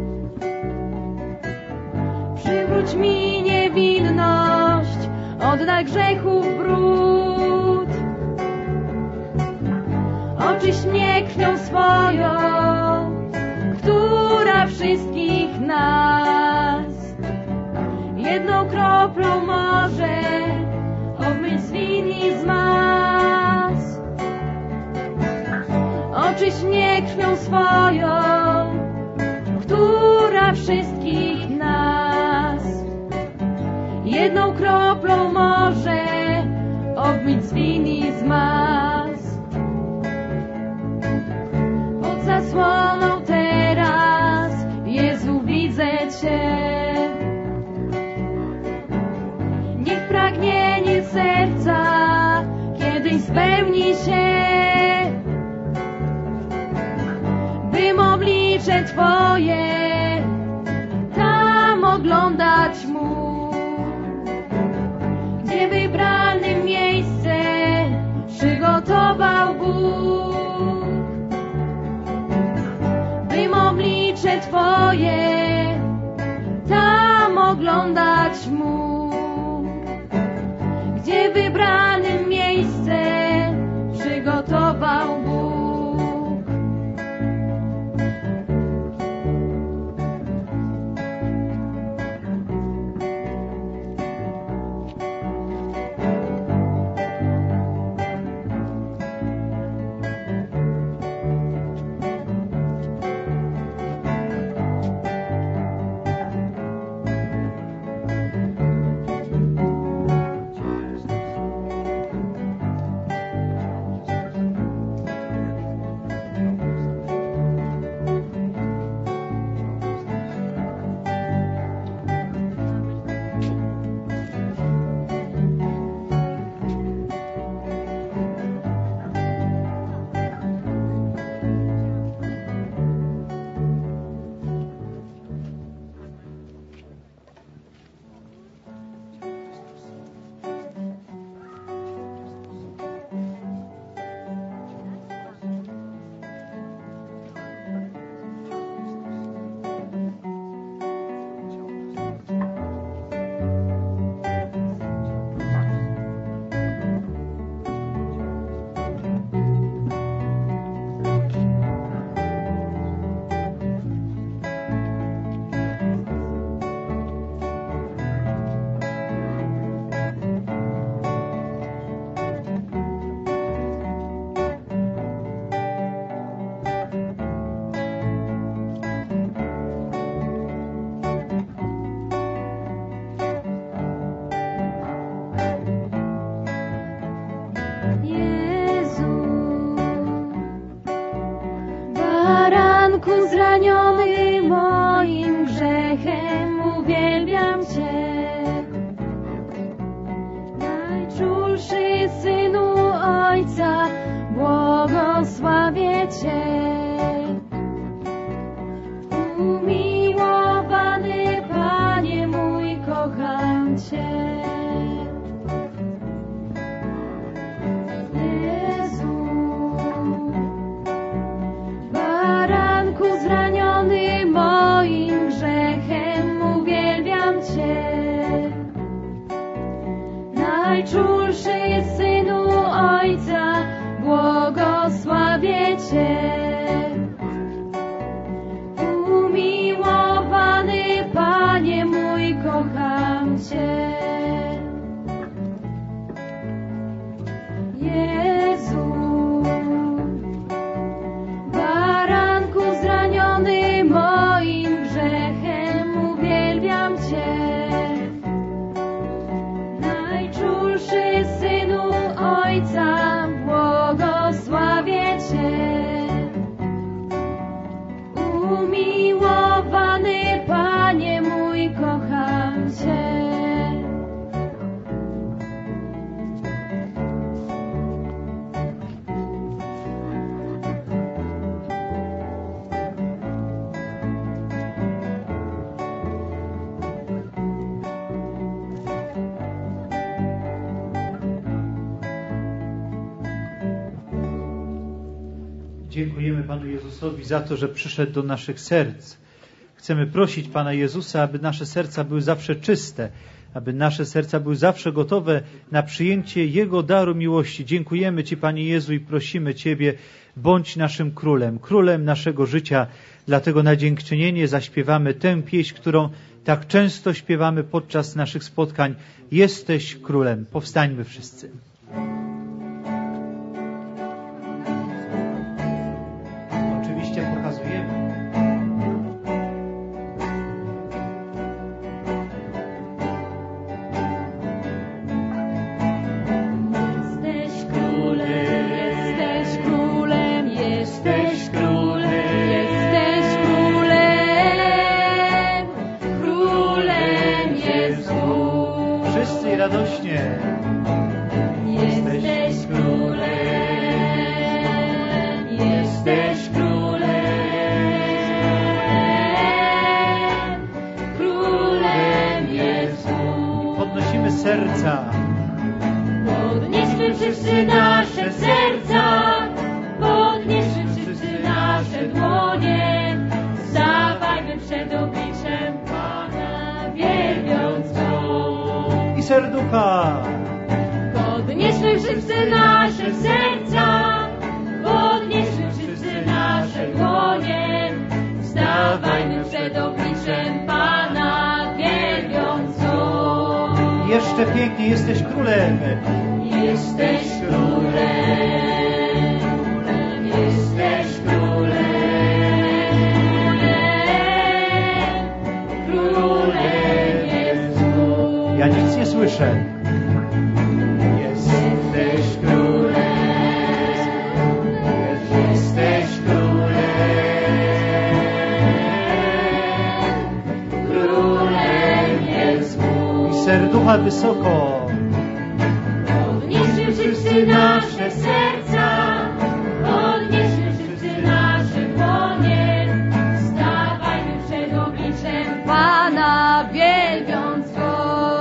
przywróć mi niewinność, oddaj grzechów brud. Oczyść mnie krwią swoją, która wszystkich nas jedną kroplą może obmyć z win i z mas. Oczyść mnie krwią swoją, która wszystkich nas jedną kroplą może obmyć z win i z mas. Pod zasłoną teraz, Jezu, widzę Cię. Niech pragnienie serca kiedyś spełni się, bym oblicze Twoje tam oglądać mógł, gdzie wybrane miejsce przygotował Bóg. Bym oblicze Twoje tam oglądać mógł, gdzie wybrane miejsce przygotował Bóg. Ojca, błogosławię Cię. Umiłowany Panie mój, kocham Cię. Jezu, baranku zraniony moim grzechem, uwielbiam Cię. Najczulszy jest Synu Ojca, błogosławię Cię. Umiłowany Panie mój, kocham Cię. Jezu, baranku zraniony moim grzechem, uwielbiam Cię. Najczulszy Synu Ojca, błogosławię Cię. Umiłowany Panie mój, kocham Cię. Dziękujemy Panu Jezusowi za to, że przyszedł do naszych serc. Chcemy prosić Pana Jezusa, aby nasze serca były zawsze czyste, aby nasze serca były zawsze gotowe na przyjęcie Jego daru miłości. Dziękujemy Ci, Panie Jezu, i prosimy Ciebie, bądź naszym królem, królem naszego życia. Dlatego na dziękczynienie zaśpiewamy tę pieśń, którą tak często śpiewamy podczas naszych spotkań. Jesteś królem. Powstańmy wszyscy. Pokazujemy. Jesteś królem, jesteś królem, jesteś królem, jesteś królem, królem Jezus. Wszyscy radośnie. Jesteś królem, jesteś królem. Podnosimy serca. Podnieśmy wszyscy nasze serca, podnieśmy wszyscy nasze dłonie, stawajmy przed obliczem Pana, wielbiąc Go. I serducha. Podnieśmy wszyscy nasze serca, podnieśmy wszyscy nasze dłonie, stawajmy przed obliczem Pana, wielbiąc Go. Jeszcze pięknie, jesteś królem. Jesteś królem, jesteś królem, królem Jezus. Ja nic nie słyszę. Jesteś królem, jesteś królem, królem Jezus. I serducha wysoko. Podnieśmy wszyscy nasze serca, podnieśmy wszyscy nasze dłonie, stawajmy przed obliczem Pana, wielbiąc Go.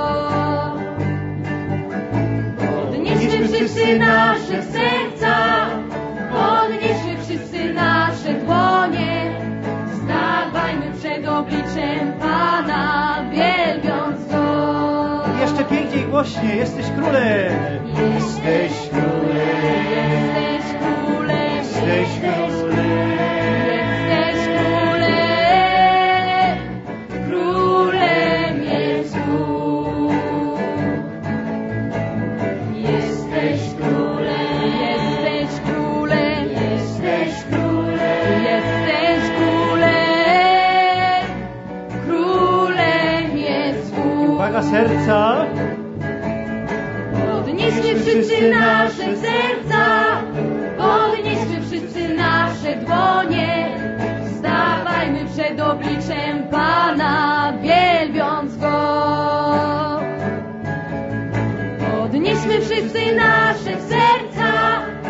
Podnieśmy wszyscy nasze serca, podnieśmy wszyscy nasze dłonie, stawajmy przed obliczem Pana, wielbiąc Go. Jeszcze piękniej, głośniej, jesteś królem. Jesteś królem, jesteś królem, jesteś królem, jesteś królem, królem Jezus. Jesteś królem, jesteś królem, jesteś królem, jesteś królem, królem Jezus. Uwaga, serca. Podnieśmy wszyscy nasze serca, podnieśmy wszyscy nasze dłonie, stawajmy przed obliczem Pana, wielbiąc Go. Podnieśmy wszyscy nasze serca,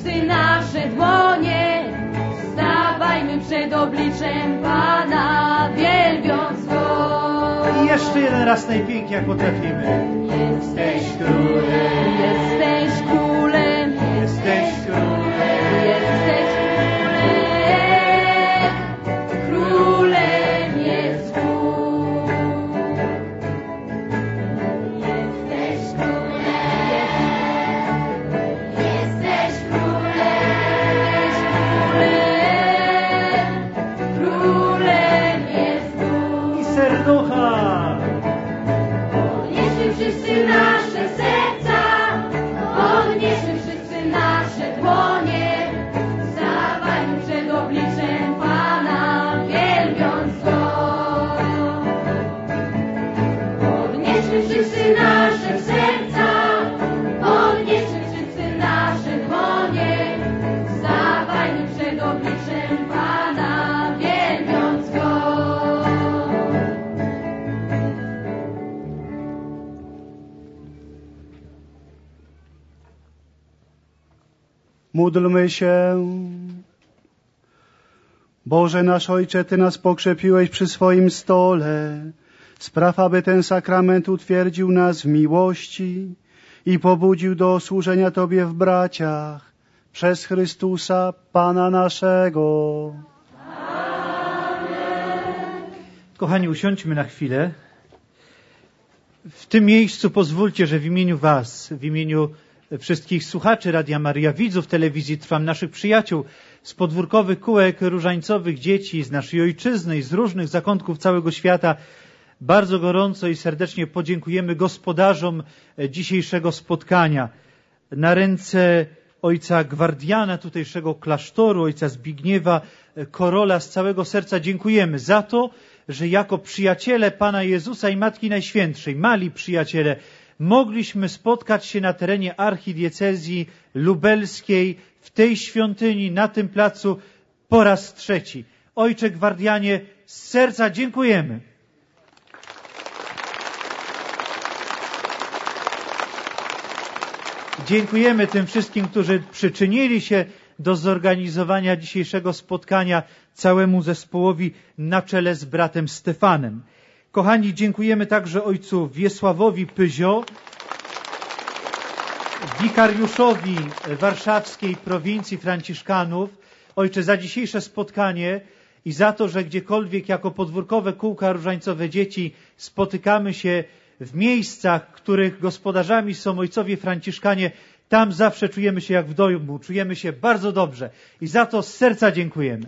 wszyscy nasze dłonie, stawajmy przed obliczem Pana, wielbiąc Go. I jeszcze jeden raz najpiękniej, jak potrafimy. Jesteś królem, jesteś królem, Jesteś królem, jesteś królem, królem jest Bóg. Jesteś królem, jesteś królem, królem jest Bóg. i serducha. Podnieśmy wszyscy nasze serca, podnieśmy wszyscy nasze dłonie, stawajmy przed obliczem Pana, wielbiąc Go. Podnieśmy wszyscy nasze serca, podnieśmy wszyscy nasze dłonie, stawajmy przed obliczem Pana, wielbiąc Go. Módlmy się. Boże nasz Ojcze, Ty nas pokrzepiłeś przy swoim stole. Spraw, aby ten sakrament utwierdził nas w miłości i pobudził do służenia Tobie w braciach. Przez Chrystusa, Pana naszego. Kochani, usiądźmy na chwilę. W tym miejscu pozwólcie, że w imieniu Was, w imieniu wszystkich słuchaczy Radia Maryja, widzów telewizji Trwam, naszych przyjaciół z podwórkowych kółek różańcowych, dzieci z naszej ojczyzny i z różnych zakątków całego świata, bardzo gorąco i serdecznie podziękujemy gospodarzom dzisiejszego spotkania. Na ręce ojca Gwardiana tutejszego klasztoru, ojca Zbigniewa Korola, z całego serca dziękujemy za to, że jako przyjaciele Pana Jezusa i Matki Najświętszej, mali przyjaciele, mogliśmy spotkać się na terenie archidiecezji lubelskiej, w tej świątyni, na tym placu po raz trzeci. Ojcze Gwardianie, z serca dziękujemy. Dziękujemy tym wszystkim, którzy przyczynili się do zorganizowania dzisiejszego spotkania, całemu zespołowi na czele z bratem Stefanem. Kochani, dziękujemy także ojcu Wiesławowi Pyzio, wikariuszowi warszawskiej prowincji Franciszkanów. Ojcze, za dzisiejsze spotkanie i za to, że gdziekolwiek jako podwórkowe kółka różańcowe dzieci spotykamy się w miejscach, których gospodarzami są ojcowie Franciszkanie, tam zawsze czujemy się jak w domu, czujemy się bardzo dobrze i za to z serca dziękujemy.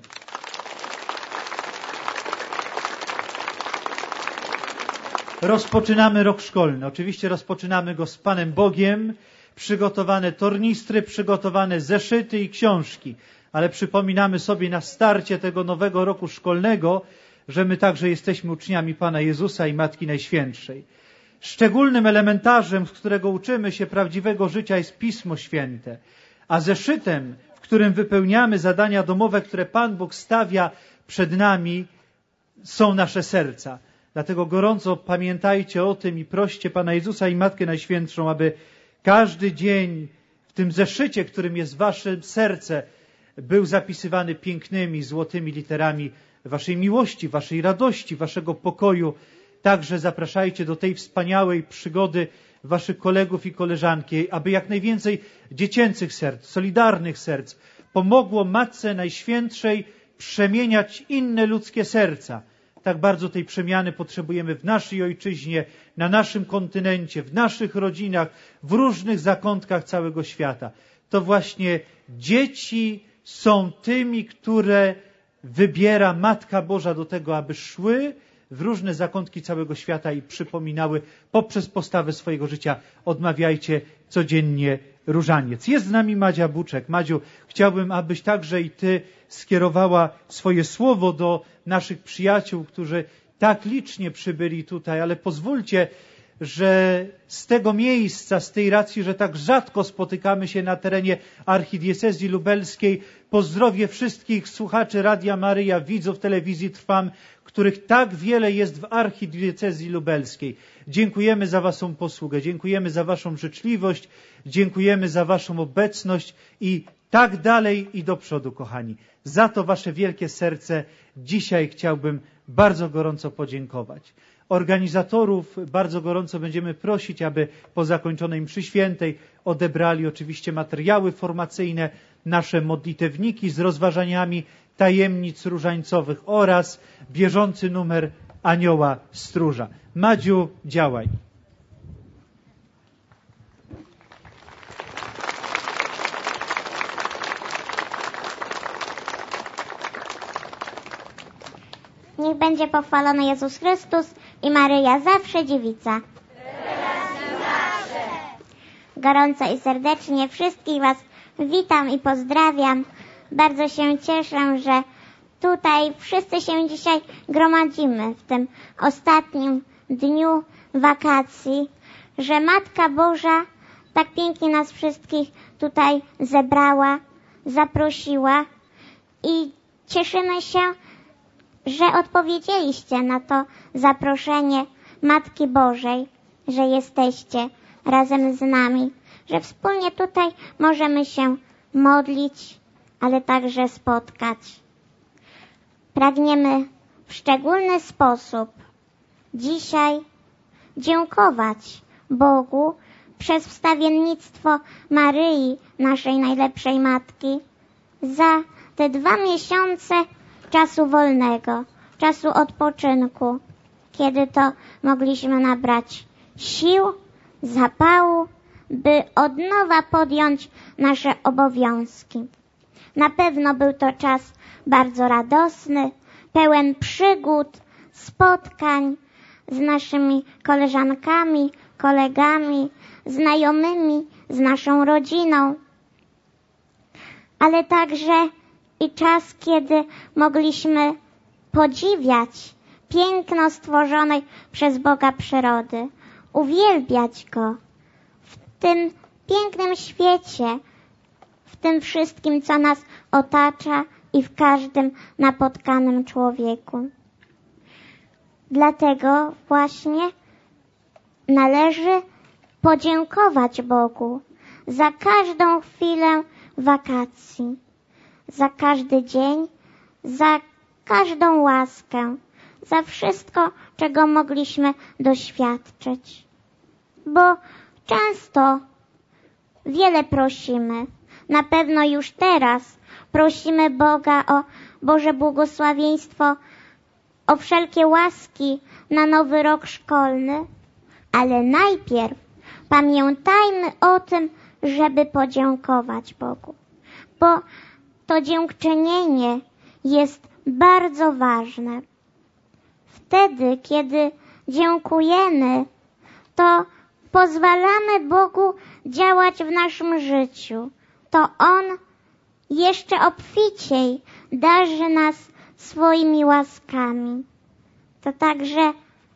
Rozpoczynamy rok szkolny. Oczywiście rozpoczynamy go z Panem Bogiem, przygotowane tornistry, przygotowane zeszyty i książki. Ale przypominamy sobie na starcie tego nowego roku szkolnego, że my także jesteśmy uczniami Pana Jezusa i Matki Najświętszej. Szczególnym elementarzem, z którego uczymy się prawdziwego życia, jest Pismo Święte. A zeszytem, w którym wypełniamy zadania domowe, które Pan Bóg stawia przed nami, są nasze serca. Dlatego gorąco pamiętajcie o tym i proście Pana Jezusa i Matkę Najświętszą, aby każdy dzień w tym zeszycie, którym jest wasze serce, był zapisywany pięknymi, złotymi literami waszej miłości, waszej radości, waszego pokoju. Także zapraszajcie do tej wspaniałej przygody waszych kolegów i koleżanki, aby jak najwięcej dziecięcych serc, solidarnych serc pomogło Matce Najświętszej przemieniać inne ludzkie serca. Tak bardzo tej przemiany potrzebujemy w naszej ojczyźnie, na naszym kontynencie, w naszych rodzinach, w różnych zakątkach całego świata. To właśnie dzieci są tymi, które wybiera Matka Boża do tego, aby szły w różne zakątki całego świata i przypominały poprzez postawę swojego życia. Odmawiajcie codziennie różaniec. Jest z nami Madzia Buczek. Madziu, chciałbym, abyś także i ty skierowała swoje słowo do naszych przyjaciół, którzy tak licznie przybyli tutaj, ale pozwólcie, że z tego miejsca, z tej racji, że tak rzadko spotykamy się na terenie archidiecezji lubelskiej, pozdrowię wszystkich słuchaczy Radia Maryja, widzów telewizji Trwam, których tak wiele jest w archidiecezji lubelskiej. Dziękujemy za waszą posługę, dziękujemy za waszą życzliwość, dziękujemy za waszą obecność i tak dalej i do przodu, kochani. Za to wasze wielkie serce dzisiaj chciałbym bardzo gorąco podziękować. Organizatorów bardzo gorąco będziemy prosić, aby po zakończonej mszy świętej odebrali oczywiście materiały formacyjne, nasze modlitewniki z rozważaniami tajemnic różańcowych oraz bieżący numer Anioła Stróża. Madziu, działaj. Niech będzie pochwalony Jezus Chrystus i Maryja zawsze dziewica. Gorąco i serdecznie wszystkich was witam i pozdrawiam. Bardzo się cieszę, że tutaj wszyscy się dzisiaj gromadzimy w tym ostatnim dniu wakacji, że Matka Boża tak pięknie nas wszystkich tutaj zebrała, zaprosiła i cieszymy się, że odpowiedzieliście na to zaproszenie Matki Bożej, że jesteście razem z nami, że wspólnie tutaj możemy się modlić, ale także spotkać. Pragniemy w szczególny sposób dzisiaj dziękować Bogu przez wstawiennictwo Maryi, naszej najlepszej Matki, za te 2 miesiące czasu wolnego, czasu odpoczynku, kiedy to mogliśmy nabrać sił, zapału, by od nowa podjąć nasze obowiązki. Na pewno był to czas bardzo radosny, pełen przygód, spotkań z naszymi koleżankami, kolegami, znajomymi, z naszą rodziną, ale także i czas, kiedy mogliśmy podziwiać piękno stworzonej przez Boga przyrody, uwielbiać Go w tym pięknym świecie, w tym wszystkim, co nas otacza i w każdym napotkanym człowieku. Dlatego właśnie należy podziękować Bogu za każdą chwilę wakacji, za każdy dzień, za każdą łaskę, za wszystko, czego mogliśmy doświadczyć. Bo często wiele prosimy. Na pewno już teraz prosimy Boga o Boże błogosławieństwo, o wszelkie łaski na nowy rok szkolny, ale najpierw pamiętajmy o tym, żeby podziękować Bogu, bo to dziękczynienie jest bardzo ważne. Wtedy, kiedy dziękujemy, to pozwalamy Bogu działać w naszym życiu. To On jeszcze obficiej darzy nas swoimi łaskami. To także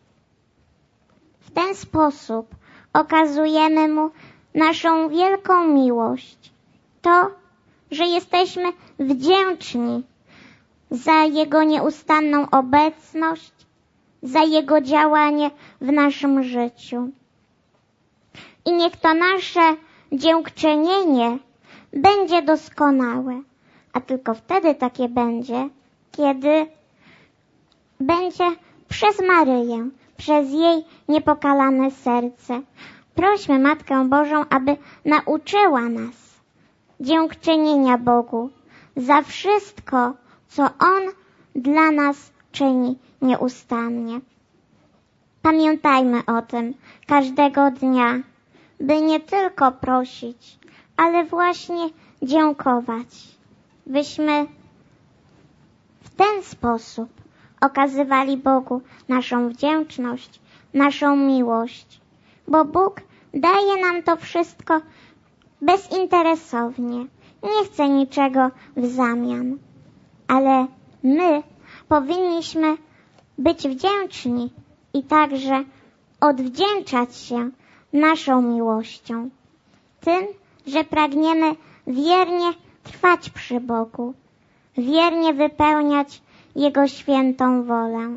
w ten sposób okazujemy Mu naszą wielką miłość. To, że jesteśmy wdzięczni za Jego nieustanną obecność, za Jego działanie w naszym życiu. I niech to nasze dziękczynienie będzie doskonałe, a tylko wtedy takie będzie, kiedy będzie przez Maryję, przez jej niepokalane serce. Prośmy Matkę Bożą, aby nauczyła nas dziękczynienia Bogu za wszystko, co On dla nas czyni nieustannie. Pamiętajmy o tym każdego dnia, by nie tylko prosić, ale właśnie dziękować. Byśmy w ten sposób okazywali Bogu naszą wdzięczność, naszą miłość, bo Bóg daje nam to wszystko bezinteresownie, nie chce niczego w zamian, ale my powinniśmy być wdzięczni i także odwdzięczać się naszą miłością, tym, że pragniemy wiernie trwać przy Bogu, wiernie wypełniać Jego świętą wolę.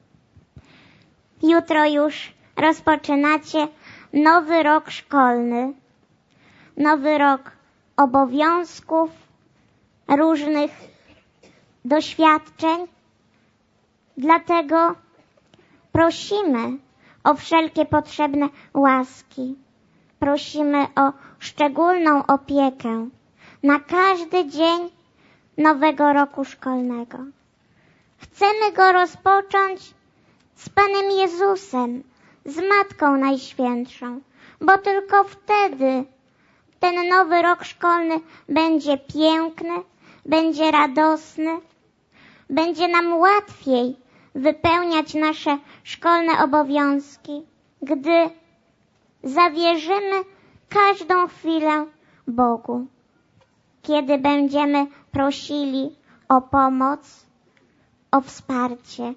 Jutro już rozpoczynacie nowy rok szkolny, nowy rok obowiązków, różnych doświadczeń. Dlatego prosimy o wszelkie potrzebne łaski. Prosimy o szczególną opiekę na każdy dzień nowego roku szkolnego. Chcemy go rozpocząć z Panem Jezusem, z Matką Najświętszą, bo tylko wtedy ten nowy rok szkolny będzie piękny, będzie radosny, będzie nam łatwiej wypełniać nasze szkolne obowiązki, gdy zawierzymy każdą chwilę Bogu. Kiedy będziemy prosili o pomoc, o wsparcie.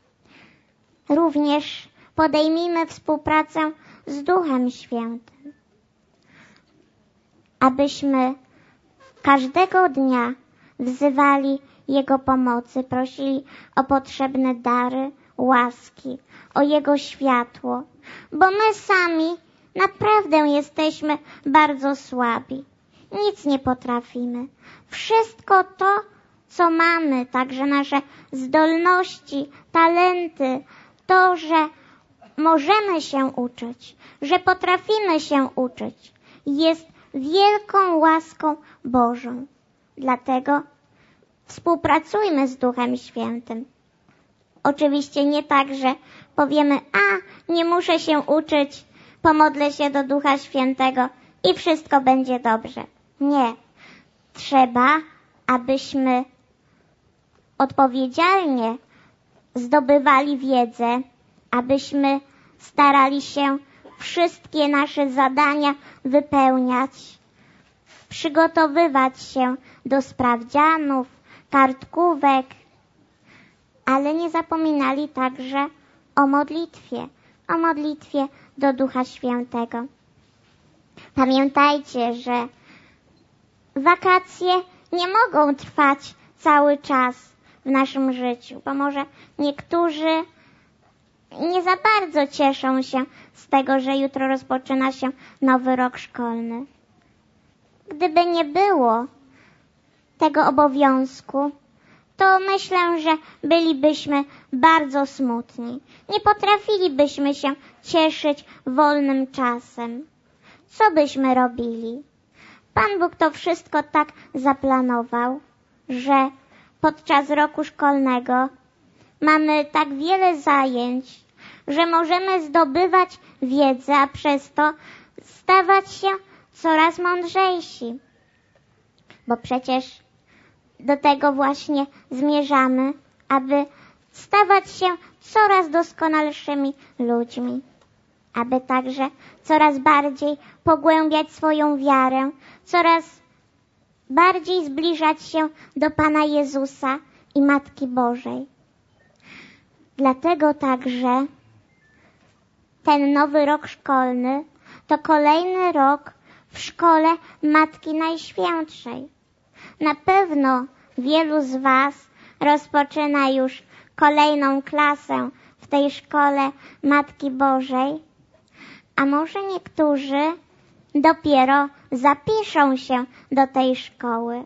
Również podejmijmy współpracę z Duchem Świętym, abyśmy każdego dnia wzywali Jego pomocy, prosili o potrzebne dary, łaski, o Jego światło, bo my sami naprawdę jesteśmy bardzo słabi. Nic nie potrafimy. Wszystko to, co mamy, także nasze zdolności, talenty, to, że możemy się uczyć, że potrafimy się uczyć, jest wielką łaską Bożą. Dlatego współpracujmy z Duchem Świętym. Oczywiście nie tak, że powiemy, nie muszę się uczyć, pomodlę się do Ducha Świętego i wszystko będzie dobrze. Nie. Trzeba, abyśmy odpowiedzialnie zdobywali wiedzę, abyśmy starali się wszystkie nasze zadania wypełniać, przygotowywać się do sprawdzianów, kartkówek, ale nie zapominali także o modlitwie do Ducha Świętego. Pamiętajcie, że wakacje nie mogą trwać cały czas w naszym życiu, bo może niektórzy nie za bardzo cieszą się z tego, że jutro rozpoczyna się nowy rok szkolny. Gdyby nie było tego obowiązku, to myślę, że bylibyśmy bardzo smutni. Nie potrafilibyśmy się cieszyć wolnym czasem. Co byśmy robili? Pan Bóg to wszystko tak zaplanował, że podczas roku szkolnego mamy tak wiele zajęć, że możemy zdobywać wiedzę, a przez to stawać się coraz mądrzejsi. Bo przecież do tego właśnie zmierzamy, aby stawać się coraz doskonalszymi ludźmi, aby także coraz bardziej pogłębiać swoją wiarę, coraz bardziej zbliżać się do Pana Jezusa i Matki Bożej. Dlatego także ten nowy rok szkolny to kolejny rok w szkole Matki Najświętszej. Na pewno wielu z Was rozpoczyna już kolejną klasę w tej szkole Matki Bożej, a może niektórzy dopiero zapiszą się do tej szkoły.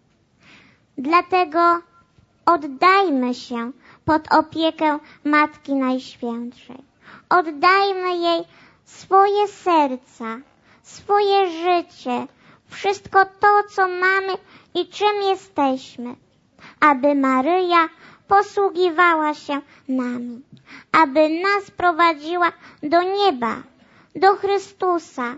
Dlatego oddajmy się pod opiekę Matki Najświętszej. Oddajmy jej swoje serca, swoje życie, wszystko to, co mamy i czym jesteśmy, aby Maryja posługiwała się nami, aby nas prowadziła do nieba, do Chrystusa.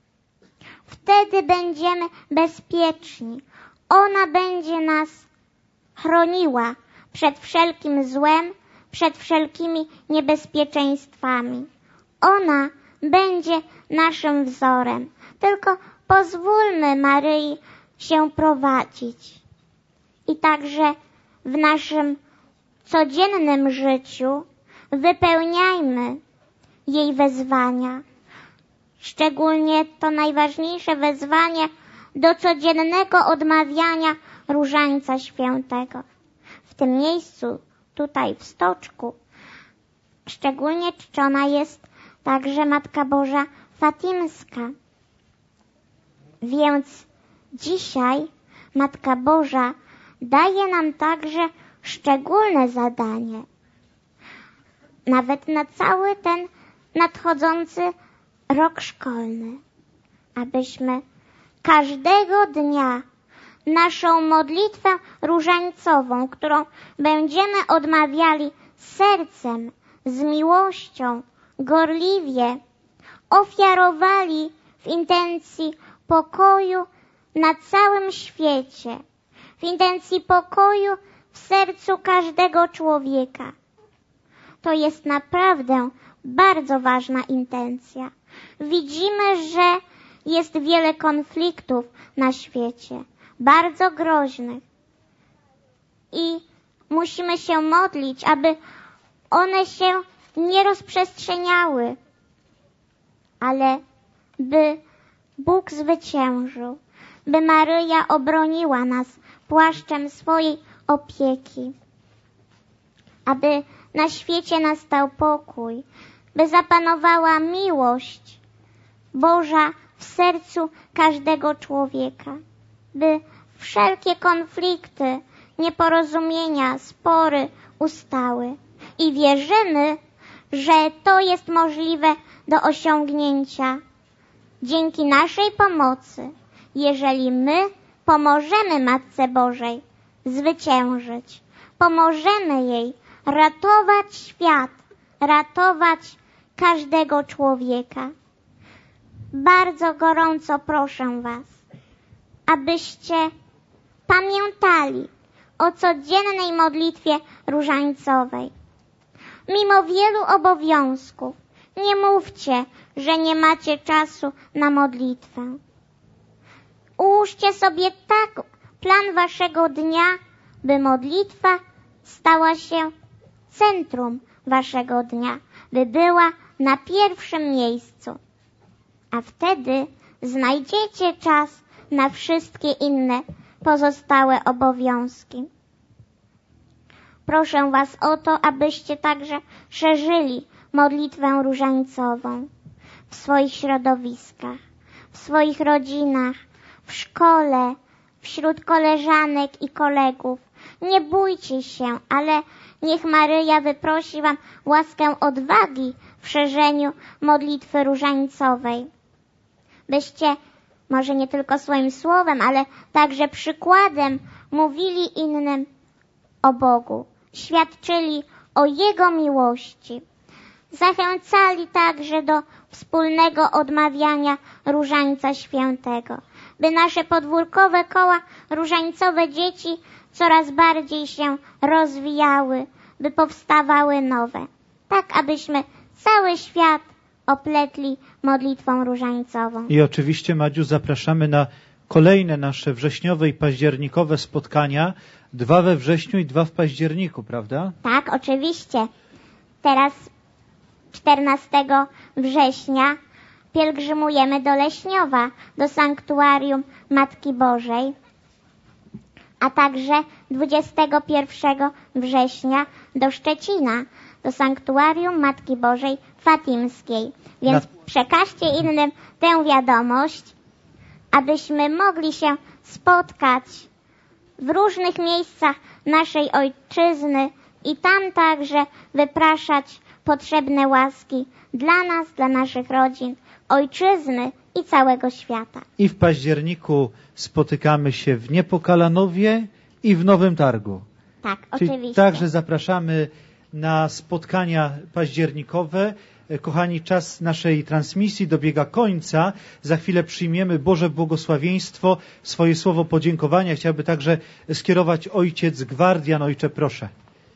Wtedy będziemy bezpieczni. Ona będzie nas chroniła przed wszelkim złem, przed wszelkimi niebezpieczeństwami. Ona będzie naszym wzorem. Tylko pozwólmy Maryi się prowadzić. I także w naszym codziennym życiu wypełniajmy jej wezwania. Szczególnie to najważniejsze wezwanie do codziennego odmawiania Różańca Świętego. W tym miejscu, tutaj w Stoczku, szczególnie czczona jest także Matka Boża Fatimska. Więc dzisiaj Matka Boża daje nam także szczególne zadanie. Nawet na cały ten nadchodzący rok szkolny, abyśmy każdego dnia naszą modlitwę różańcową, którą będziemy odmawiali sercem, z miłością, gorliwie, ofiarowali w intencji pokoju na całym świecie, w intencji pokoju w sercu każdego człowieka. To jest naprawdę bardzo ważna intencja. Widzimy, że jest wiele konfliktów na świecie, bardzo groźnych. I musimy się modlić, aby one się nie rozprzestrzeniały, ale by Bóg zwyciężył, by Maryja obroniła nas płaszczem swojej opieki, aby na świecie nastał pokój, by zapanowała miłość Boża w sercu każdego człowieka, by wszelkie konflikty, nieporozumienia, spory ustały. I wierzymy, że to jest możliwe do osiągnięcia dzięki naszej pomocy, jeżeli my pomożemy Matce Bożej zwyciężyć, pomożemy jej ratować świat, ratować każdego człowieka. Bardzo gorąco proszę Was, abyście pamiętali o codziennej modlitwie różańcowej. Mimo wielu obowiązków, nie mówcie, że nie macie czasu na modlitwę. Ułóżcie sobie tak plan waszego dnia, by modlitwa stała się centrum waszego dnia, by była na pierwszym miejscu. A wtedy znajdziecie czas na wszystkie inne pozostałe obowiązki. Proszę Was o to, abyście także szerzyli modlitwę różańcową w swoich środowiskach, w swoich rodzinach, w szkole, wśród koleżanek i kolegów. Nie bójcie się, ale niech Maryja wyprosi Wam łaskę odwagi w szerzeniu modlitwy różańcowej. Byście może nie tylko swoim słowem, ale także przykładem mówili innym o Bogu, świadczyli o Jego miłości. Zachęcali także do wspólnego odmawiania Różańca Świętego, by nasze podwórkowe koła różańcowe dzieci coraz bardziej się rozwijały, by powstawały nowe, tak abyśmy cały świat opletli modlitwą różańcową. I oczywiście, Madziu, zapraszamy na kolejne nasze wrześniowe i październikowe spotkania. 2 we wrześniu i 2 w październiku, prawda? Tak, oczywiście. Teraz 14 września pielgrzymujemy do Leśniowa, do sanktuarium Matki Bożej, a także 21 września do Szczecina, do sanktuarium Matki Bożej Fatimskiej. Więc przekażcie innym tę wiadomość, abyśmy mogli się spotkać w różnych miejscach naszej ojczyzny i tam także wypraszać potrzebne łaski dla nas, dla naszych rodzin, ojczyzny i całego świata. I w październiku spotykamy się w Niepokalanowie i w Nowym Targu. Tak, czyli oczywiście. Także zapraszamy na spotkania październikowe. Kochani, czas naszej transmisji dobiega końca. Za chwilę przyjmiemy Boże błogosławieństwo. Swoje słowo podziękowania chciałby także skierować ojciec Gwardian. Ojcze, proszę.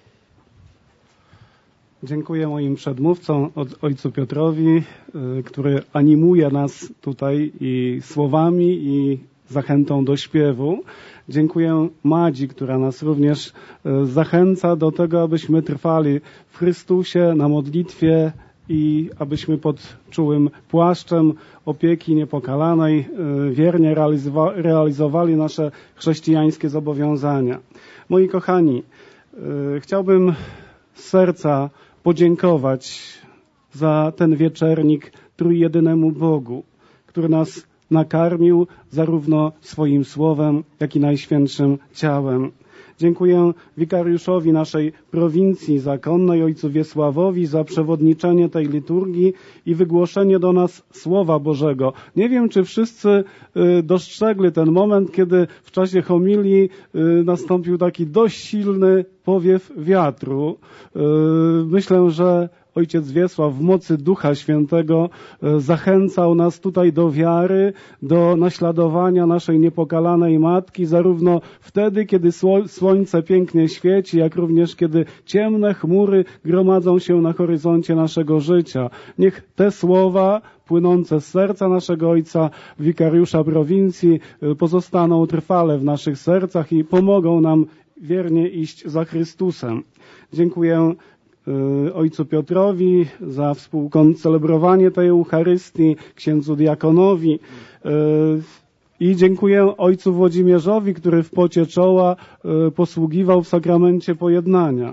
Dziękuję moim przedmówcom, ojcu Piotrowi, który animuje nas tutaj i słowami, i zachętą do śpiewu. Dziękuję Madzi, która nas również zachęca do tego, abyśmy trwali w Chrystusie, na modlitwie i abyśmy pod czułym płaszczem opieki niepokalanej wiernie realizowali nasze chrześcijańskie zobowiązania. Moi kochani, chciałbym z serca podziękować za ten wieczernik trójjedynemu Bogu, który nas nakarmił zarówno swoim słowem, jak i Najświętszym ciałem. Dziękuję wikariuszowi naszej prowincji zakonnej, ojcu Wiesławowi, za przewodniczenie tej liturgii i wygłoszenie do nas Słowa Bożego. Nie wiem, czy wszyscy dostrzegli ten moment, kiedy w czasie homilii nastąpił taki dość silny powiew wiatru. Myślę, że ojciec Wiesław w mocy Ducha Świętego zachęcał nas tutaj do wiary, do naśladowania naszej niepokalanej Matki, zarówno wtedy, kiedy słońce pięknie świeci, jak również kiedy ciemne chmury gromadzą się na horyzoncie naszego życia. Niech te słowa płynące z serca naszego ojca wikariusza prowincji pozostaną trwale w naszych sercach i pomogą nam wiernie iść za Chrystusem. Dziękuję ojcu Piotrowi za współcelebrowanie tej Eucharystii, księdzu diakonowi i dziękuję ojcu Włodzimierzowi, który w pocie czoła posługiwał w sakramencie pojednania.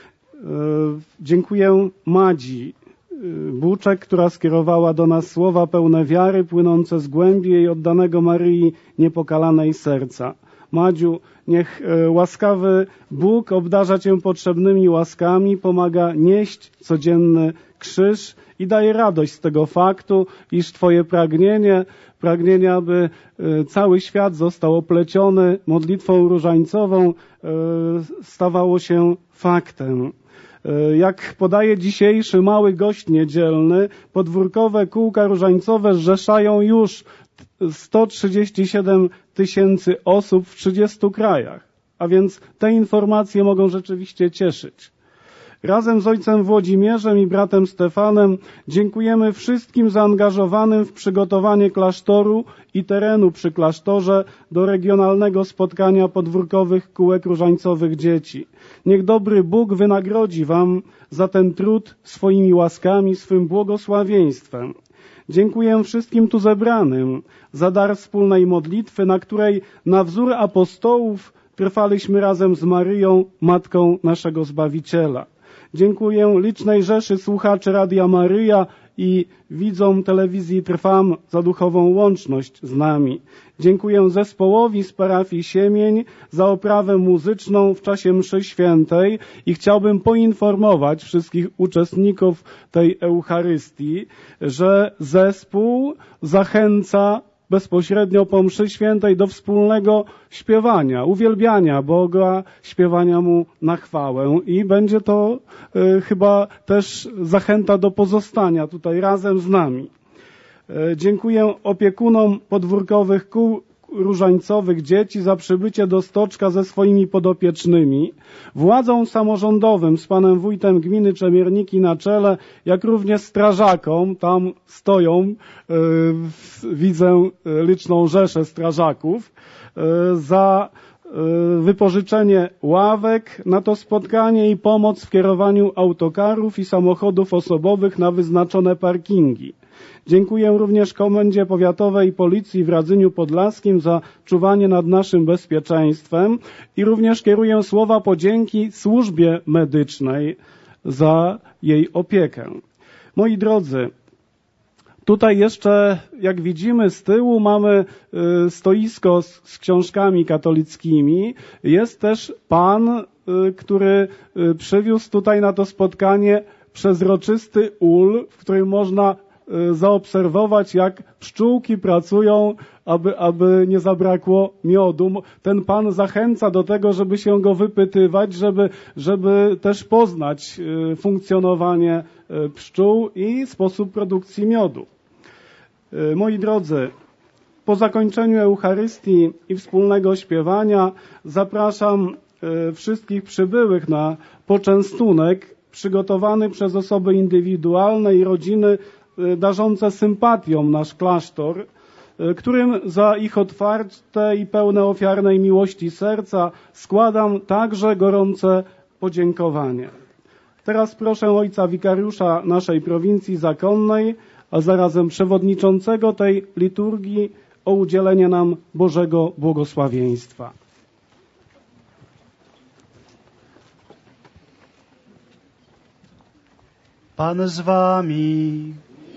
Dziękuję Madzi Buczek, która skierowała do nas słowa pełne wiary, płynące z głębi jej oddanego Maryi niepokalanej serca. Madziu, niech łaskawy Bóg obdarza Cię potrzebnymi łaskami, pomaga nieść codzienny krzyż i daje radość z tego faktu, iż Twoje pragnienie, aby cały świat został opleciony modlitwą różańcową, stawało się faktem. Jak podaje dzisiejszy mały gość niedzielny, podwórkowe kółka różańcowe zrzeszają już 137 000 osób w 30 krajach. A więc te informacje mogą rzeczywiście cieszyć. Razem z ojcem Włodzimierzem i bratem Stefanem dziękujemy wszystkim zaangażowanym w przygotowanie klasztoru i terenu przy klasztorze do regionalnego spotkania podwórkowych kółek różańcowych dzieci. Niech dobry Bóg wynagrodzi Wam za ten trud swoimi łaskami, swym błogosławieństwem. Dziękuję wszystkim tu zebranym za dar wspólnej modlitwy, na której na wzór apostołów trwaliśmy razem z Maryją, Matką naszego Zbawiciela. Dziękuję licznej rzeszy słuchaczy Radia Maryja i widzom telewizji Trwam za duchową łączność z nami. Dziękuję zespołowi z parafii Siemień za oprawę muzyczną w czasie mszy świętej i chciałbym poinformować wszystkich uczestników tej Eucharystii, że zespół zachęca bezpośrednio po mszy świętej do wspólnego śpiewania, uwielbiania Boga, śpiewania Mu na chwałę i będzie to chyba też zachęta do pozostania tutaj razem z nami. Dziękuję opiekunom podwórkowych kół różańcowych dzieci za przybycie do Stoczka ze swoimi podopiecznymi, władzom samorządowym z panem wójtem gminy Czemierniki na czele, jak również strażakom, tam stoją, widzę liczną rzeszę strażaków, za wypożyczenie ławek na to spotkanie i pomoc w kierowaniu autokarów i samochodów osobowych na wyznaczone parkingi. Dziękuję również Komendzie Powiatowej Policji w Radzyniu Podlaskim za czuwanie nad naszym bezpieczeństwem i również kieruję słowa podzięki służbie medycznej za jej opiekę. Moi drodzy, tutaj jeszcze, jak widzimy z tyłu, mamy stoisko z książkami katolickimi. Jest też pan, który przywiózł tutaj na to spotkanie przezroczysty ul, w którym można zaobserwować, jak pszczółki pracują, aby nie zabrakło miodu. Ten pan zachęca do tego, żeby się go wypytywać, żeby też poznać funkcjonowanie pszczół i sposób produkcji miodu. Moi drodzy, po zakończeniu Eucharystii i wspólnego śpiewania zapraszam wszystkich przybyłych na poczęstunek przygotowany przez osoby indywidualne i rodziny darzące sympatią nasz klasztor, którym za ich otwarte i pełne ofiarnej miłości serca składam także gorące podziękowanie. Teraz proszę ojca wikariusza naszej prowincji zakonnej, a zarazem przewodniczącego tej liturgii o udzielenie nam Bożego błogosławieństwa. Pan z wami.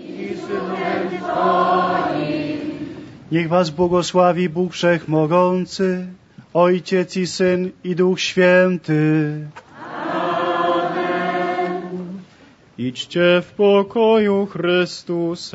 Niech was błogosławi Bóg Wszechmogący, Ojciec i Syn i Duch Święty. Idźcie w pokoju Chrystusa.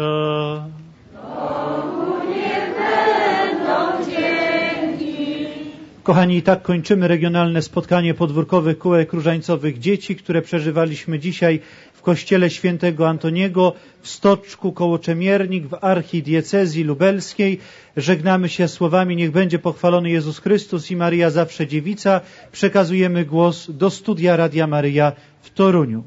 Kochani, i tak kończymy regionalne spotkanie podwórkowych kółek różańcowych dzieci, które przeżywaliśmy dzisiaj w kościele świętego Antoniego w Stoczku koło Czemiernik w archidiecezji lubelskiej. Żegnamy się słowami: niech będzie pochwalony Jezus Chrystus i Maryja zawsze dziewica. Przekazujemy głos do studia Radia Maryja w Toruniu.